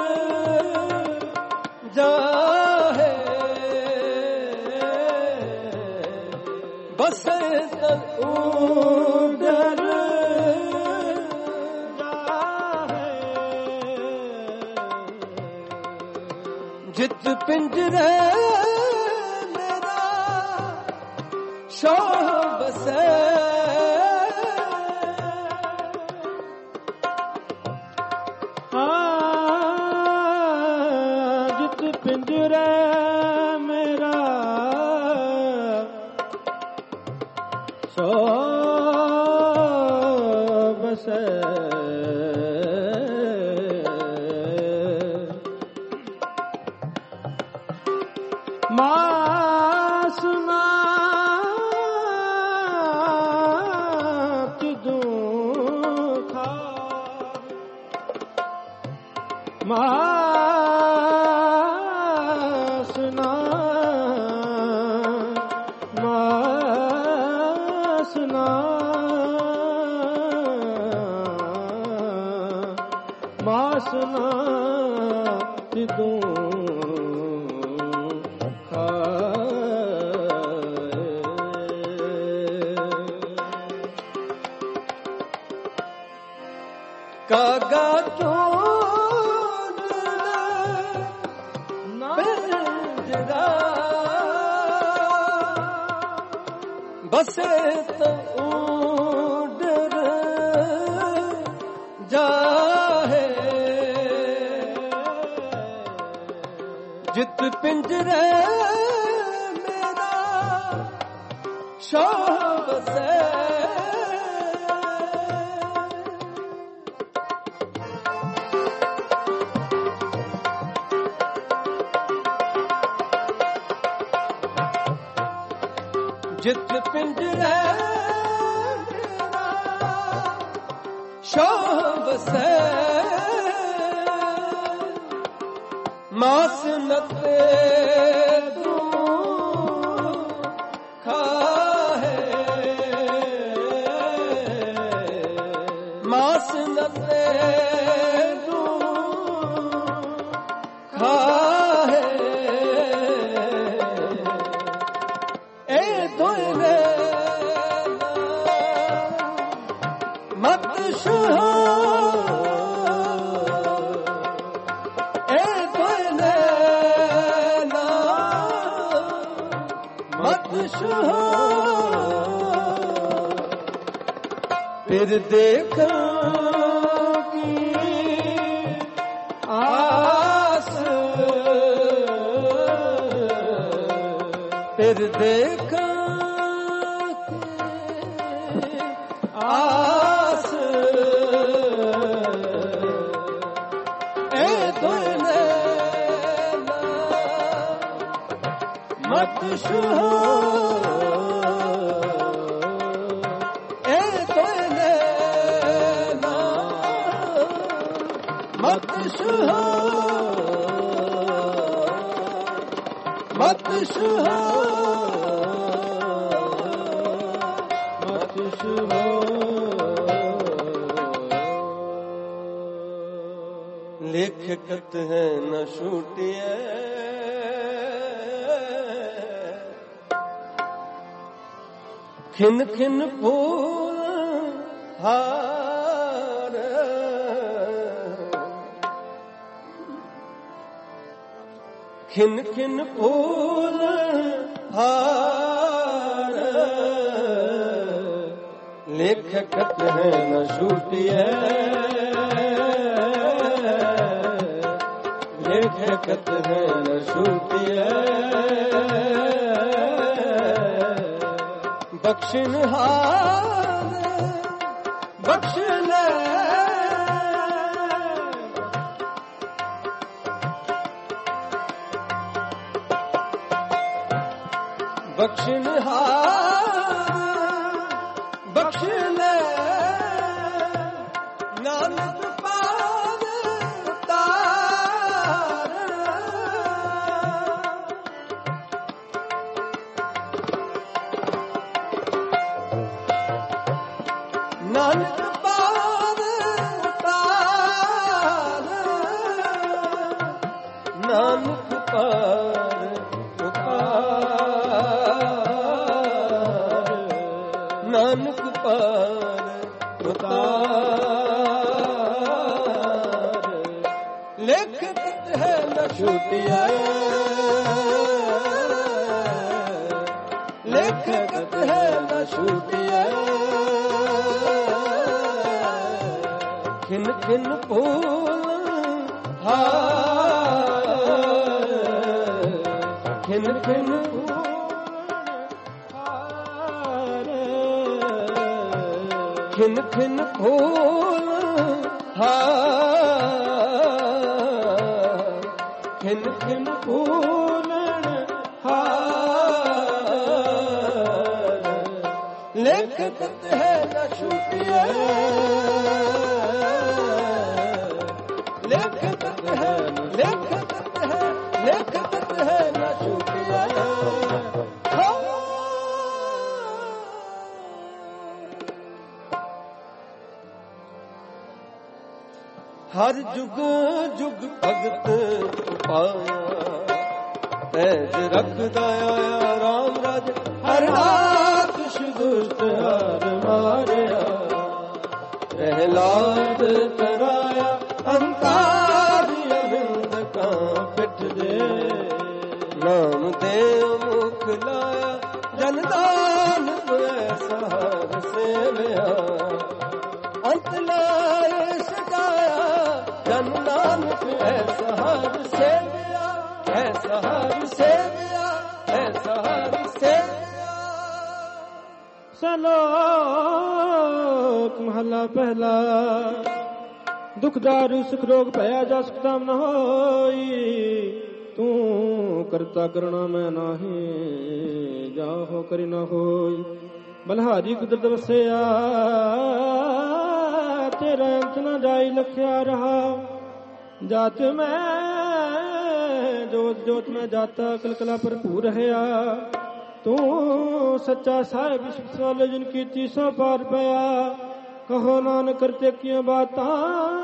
S2: जाहे बसे तनु डर जित पिंजरे मेरा शाह बसे
S1: जित पिंजरे मेरा शाह बसे मासना दुखा मासना मास ਵਾਸਨਾ ਜਿਦੋਂ
S2: ਕਾਗਾ ਚੋਣ ਨਾ ਪਿੰਜਰਾ ਬਸੇ ਤਾਂ ਉਡਰ ਜਾਹੇ ਜਿਤ ਪਿੰਜਰੇ ਮੇਰਾ ਸ਼ਾਹ ਬਸੇ ਜਿਤ ਪਿੰਜਰੇ ਮੇਰਾ ਸ਼ਾਹ ਬਸੈ ਮਾਸ ਨਤੇ ਤੂੰ ਖਾਹੇ ਮਾਸ ਨਤੇ ਤੂੰ ਖਾਹੇ ਮਤ ਸ਼ਹਾ ਏ ਤੋਇਨੇ ਨਾ ਮਤ ਸ਼ਹਾ ਫਿਰ ਦੇਖਾਂ ਕੀ ਆਸ ਫਿਰ ਦੇਖਾਂ ਆਸ ਏ ਤੋਇਨੇ ਮਤ ਸ਼ਹਾ ਏ ਤੋਇਨੇ ਮਤ ਸ਼ਹਾ ਮਤ ਸ਼ਹਾ ਮਤ ਸ਼ਹਾ ਲੇਖਕਤ ਹੈ ਨ ਛੂਟਿਐ ਖਿਨ ਖਿਨ ਫੂਲ ਹਾਰ ਖਿਨ ਖਿਨ ਫੂਲ ਹਾਰ ਲੇਖਕਤ ਹੈ ਨ ਛੂਟਿਐ ਲੇਖਕਤ ਹੈ ਨ ਛੂਟਿਐ ਬਖਸ਼ਣ ਹਾਰ ਬਖਸ਼ ਲੈ ਬਖਸ਼ਣ ਹਾਰ ਬਖਸ਼ ਲੈ ਨਾਨਕ ਪਾਰ ਉਤਾਰ ਨਾਨਕ ਪਾਰ ਉਤਾਰ ਨਾਨਕ ਪਾਰ ਉਤਾਰ ਨਾਨਕ ਪਾਰ ਉਤਾਰ ਲੇਖਕਤ ਹੈ ਨ ਛੂਟਿਐ ਲੇਖਕਤ ਹੈ ਨ ਛੂਟਿਐ ਖਿਨ ਖਿਨ ਫੂਲ ਹਾਰ ਖਿਨ ਖਿਨ ਖਿਨ ਖਿਨ ਫੂਲ ਹਾਰ ਖਿਨ ਖਿਨ ਫੂਲ ਹਾਰ ਲੇਖਕਤ ਹੈ ਨ ਛੂਟਿਐ ਲੇਖਕਤ ਹੈ ਲੇਖਕਤ ਹੈ ਲੇਖਕਤ ਹੈ ਨ ਛੂਟਿਐ ਹਰ ਜੁਗ ਜੁਗ ਭਗਤ ਪਾਇਆ, ਤੈਜ ਰੱਖਦਾ ਆਇਆ ਰਾਮ ਰਾਜ, ਹਰ ਰਾਖਸ਼ ਦੁਸ਼ਟ ਹਰ ਮਾਰਿਆ। ਪ੍ਰਹਿਲਾਦ ਤਰਾਇਆ ਅੰਕਾਰੀ ਅਰਵਿੰਦ ਕਾ ਪਿੱਠ ਦੇ, ਨਾਮ ਦੇ ਮੁਖ ਲਾਇਆ ਜਨ ਨਾਨਕ ਐਸਾ ਹਰ ਸੇਵਿਆ। ਅੰਤ ਲਾਏ ਸਦਾਇਆ ਜਨ ਨਾਨਕ ਐਸਾ ਹਰ ਸੇਵਿਆ, ਐਸਾ ਹਰ ਸੇਵਿਆ, ਐਸਾ ਹਰ ਸੇਵਿਆ।
S1: ਸਲੋਕ ਮਹਲਾ ਪਹਿਲਾ। ਦੁਖ ਦਾਰੂ ਸੁਖ ਰੋਗ ਭਇਆ ਜਾ ਸੁਖਦਾਮ ਨ ਹੋਈ, ਤੂੰ ਕਰਤਾ ਕਰਣਾ ਮੈਂ ਨਾਹੀ, ਜਾ ਹੋ ਕਰੀ ਨਾ ਹੋਈ। ਬਲਹਾਰੀ ਕੁਦਰਤ ਵਸਿਆ, ਤੇਰਾ ਅੰਤ ਨਾ ਜਾਈ ਲਖਿਆ ਰਹਾ। ਜਾਤ ਮੈਂ ਜੋਤ ਜੋਤ ਮੈਂ ਜਾਤਾ, ਕਲਕਲਾ ਭਰਪੂਰ ਰਹਾ। ਤੂੰ ਸੱਚਾ ਸਾਹਿਬ ਸਵਾਲ ਜਿਨ ਕੀਤੀ ਸੋ ਪਾਰ ਪਿਆ। ਕਹੋ ਨਾਨਕ ਕਰਤੇ ਕੀਆਂ ਬਾਤਾਂ,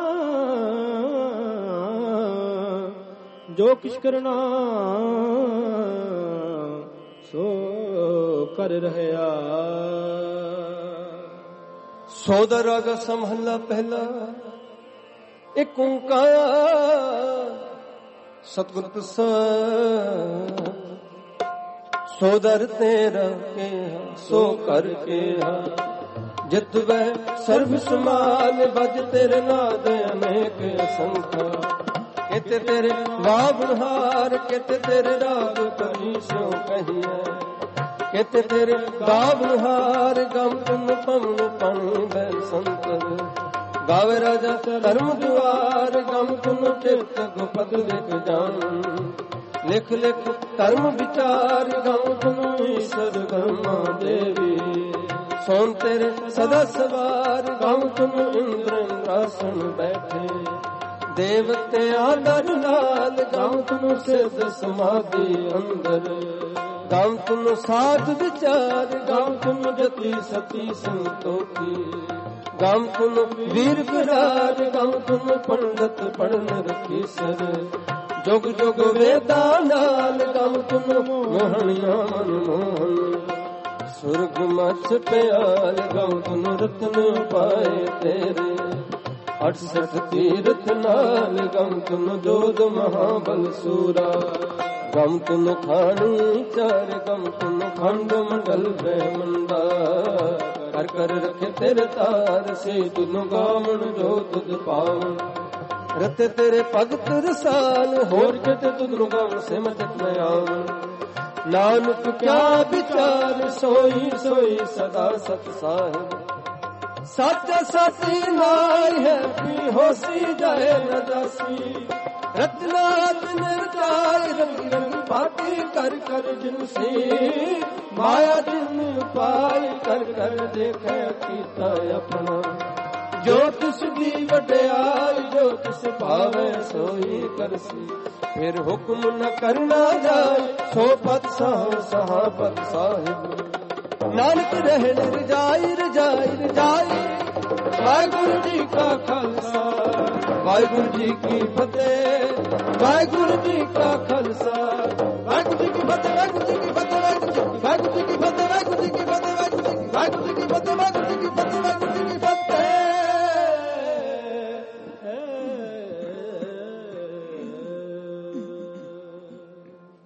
S1: ਜੋ ਕਿਛ ਕਰਨਾ ਸੋ ਕਰ ਰਹਿਆ।
S2: ਸੋਦਰ ਰਾਗ ਸਮਹਲਾ ਪਹਿਲਾ। ਇੱਕ ਓੰਕਾਰ ਸਤਿਗੁਰ ਪ੍ਰਸਾਦ, ਸੋਦਰ ਤੇਰਾ ਕਿਹਾ ਸੋ ਕਰ ਕਿਹਾ। ਜਿਤ ਵੈ ਸਰਬ ਸਮਾਲ ਬਜ ਤੇਰੇ ਨਾਦ ਅਨੇਕ ਅਸੰਖਾ। ਕਿਤੇ ਤੇਰੇ ਵਾਵਨਹਾਰ, ਕਿਤੇ ਤੇਰੇ ਰਾਗ ਕਰੀ ਸੋ ਕਹੀਐ। ਕਿਤੇ ਤੇਰੇ ਵਾਵਨਹਾਰ ਗਮ ਤੁਮ ਪਵਨ ਪਨ ਬੈ ਸੰਤਰ। ਗਾਵੇ ਰਾਜਾ ਧਰਮ ਦੁਆਰ ਗਮ ਤੁਮ ਚਿਤ ਗੁਪਤ ਲਿਖ ਜਾਨ। ਲਿਖ ਲਿਖ ਧਰਮ ਵਿਚਾਰ ਗਮ ਤੁਮ ਈਸ਼ਰ ਗਰਮਾ ਦੇਵੀ। ਸੋਨ ਤੇਰੇ ਸਦਾ ਸਵਾਰ ਗਮ ਤੁਮ ਇੰਦਰ ਇੰਦਰਾਸਨ ਬੈਠੇ। ਦੇਵਤਿਆਂ ਦਰ ਨਾਲ ਗਮ ਤੁਮ ਸਿਧ ਸਮਾਧੀ ਅੰਦਰ। ਗਮ ਤੁਮ ਸਾਧ ਵਿਚਾਰ ਗਮ ਤੁਮ ਜਤੀ ਸਤੀ ਸੰਤੋਖੀ। ਗਮ ਤੁਮ ਵੀਰ ਵਿਰਾਜ ਗਮ ਤੁਮ ਪੰਡਤ ਪੜਨ ਰਖੀ ਸਰ। ਜੁਗ ਜੁਗ ਵੇਦਾਂ ਨਾਲ ਗਮ ਤੁਮ ਮੋਹਣਿਆ ਮਨ ਮੋਹਨ। ਸੁਰਗ ਮਛ ਪਿਆਰ ਗਮ ਤੁਮ ਰਤਨ ਪਾਏ ਤੇਰੇ। ਅਠਸਠ ਤੀਰਥ ਨਾਲ ਗਮ ਤੁਮ ਜੋਧ ਮਹਾਬਲ ਸੂਰਾ। ਗਮ ਤੁਮ ਖਾਣੀ ਚਾਰ ਗਮ ਤੁਮ ਖੰਡ ਮੰਡਲ ਬ੍ਰਹਮੰਡਾ। ਕਰ ਕਰ ਰਖੇ ਤੇਰੇ ਤਾਰ ਸੇ ਤੁਨ ਗਾਵਣ ਜੋ ਤੁਧ ਪਾਵਨ। ਰਤੇ ਤੇਰੇ ਭਗਤ ਰਸਾਲ ਹੋਰ ਕਿਤੇ ਤੁਧ ਨੂੰ ਗਾਵਣ ਸਿਮਤ ਨ ਆਵਨ। ਨਾਨਕ ਕਿਆ ਵਿਚਾਰ ਸੋਈ ਸੋਈ ਸਦਾ ਸਤ ਸਾਹਿਬ। ਸੱਚ ਸਾਚੀ ਨਾਈ ਹੈ ਪੀ ਹੋਸੀ ਜਾਏ ਨ ਜਾਸੀ। ਰਤਨਾਤ ਨਿਰਜਾਇ ਰੰਗ ਰੰਗ ਭਾਤੀ ਕਰ ਕਰ ਜਿਨਸੀ। ਮਾਇਆ ਜਿਨ ਪਾਈ ਕਰ ਕਰ ਦੇਖੈ ਕੀਤਾ ਆਪਣਾ। ਜੋ ਤਿਸ ਦੀ ਵਡਿਆਈ ਜੋ ਤਿਸ ਭਾਵੇ ਸੋਈ ਕਰਸੀ। ਫਿਰ ਹੁਕਮ ਨ ਕਰਨਾ ਜਾਏ ਸੋ ਪਤ ਸਾਹ ਸਹਾ ਪਤ ਸਾਹਿਬ। ਨਾਨਕ ਰਹਿਣ ਰਜਾਈ ਰਜਾਈ ਰਜਾਈ। ਵਾਹਿਗੁਰੂ ਜੀ ਕਾ ਖਾਲਸਾ ਵਾਹਿਗੁਰੂ ਜੀ ਕੀ ਫਤਿਹ। ਵਾਹਿਗੁਰੂ ਜੀ ਕਾ ਖਾਲਸਾ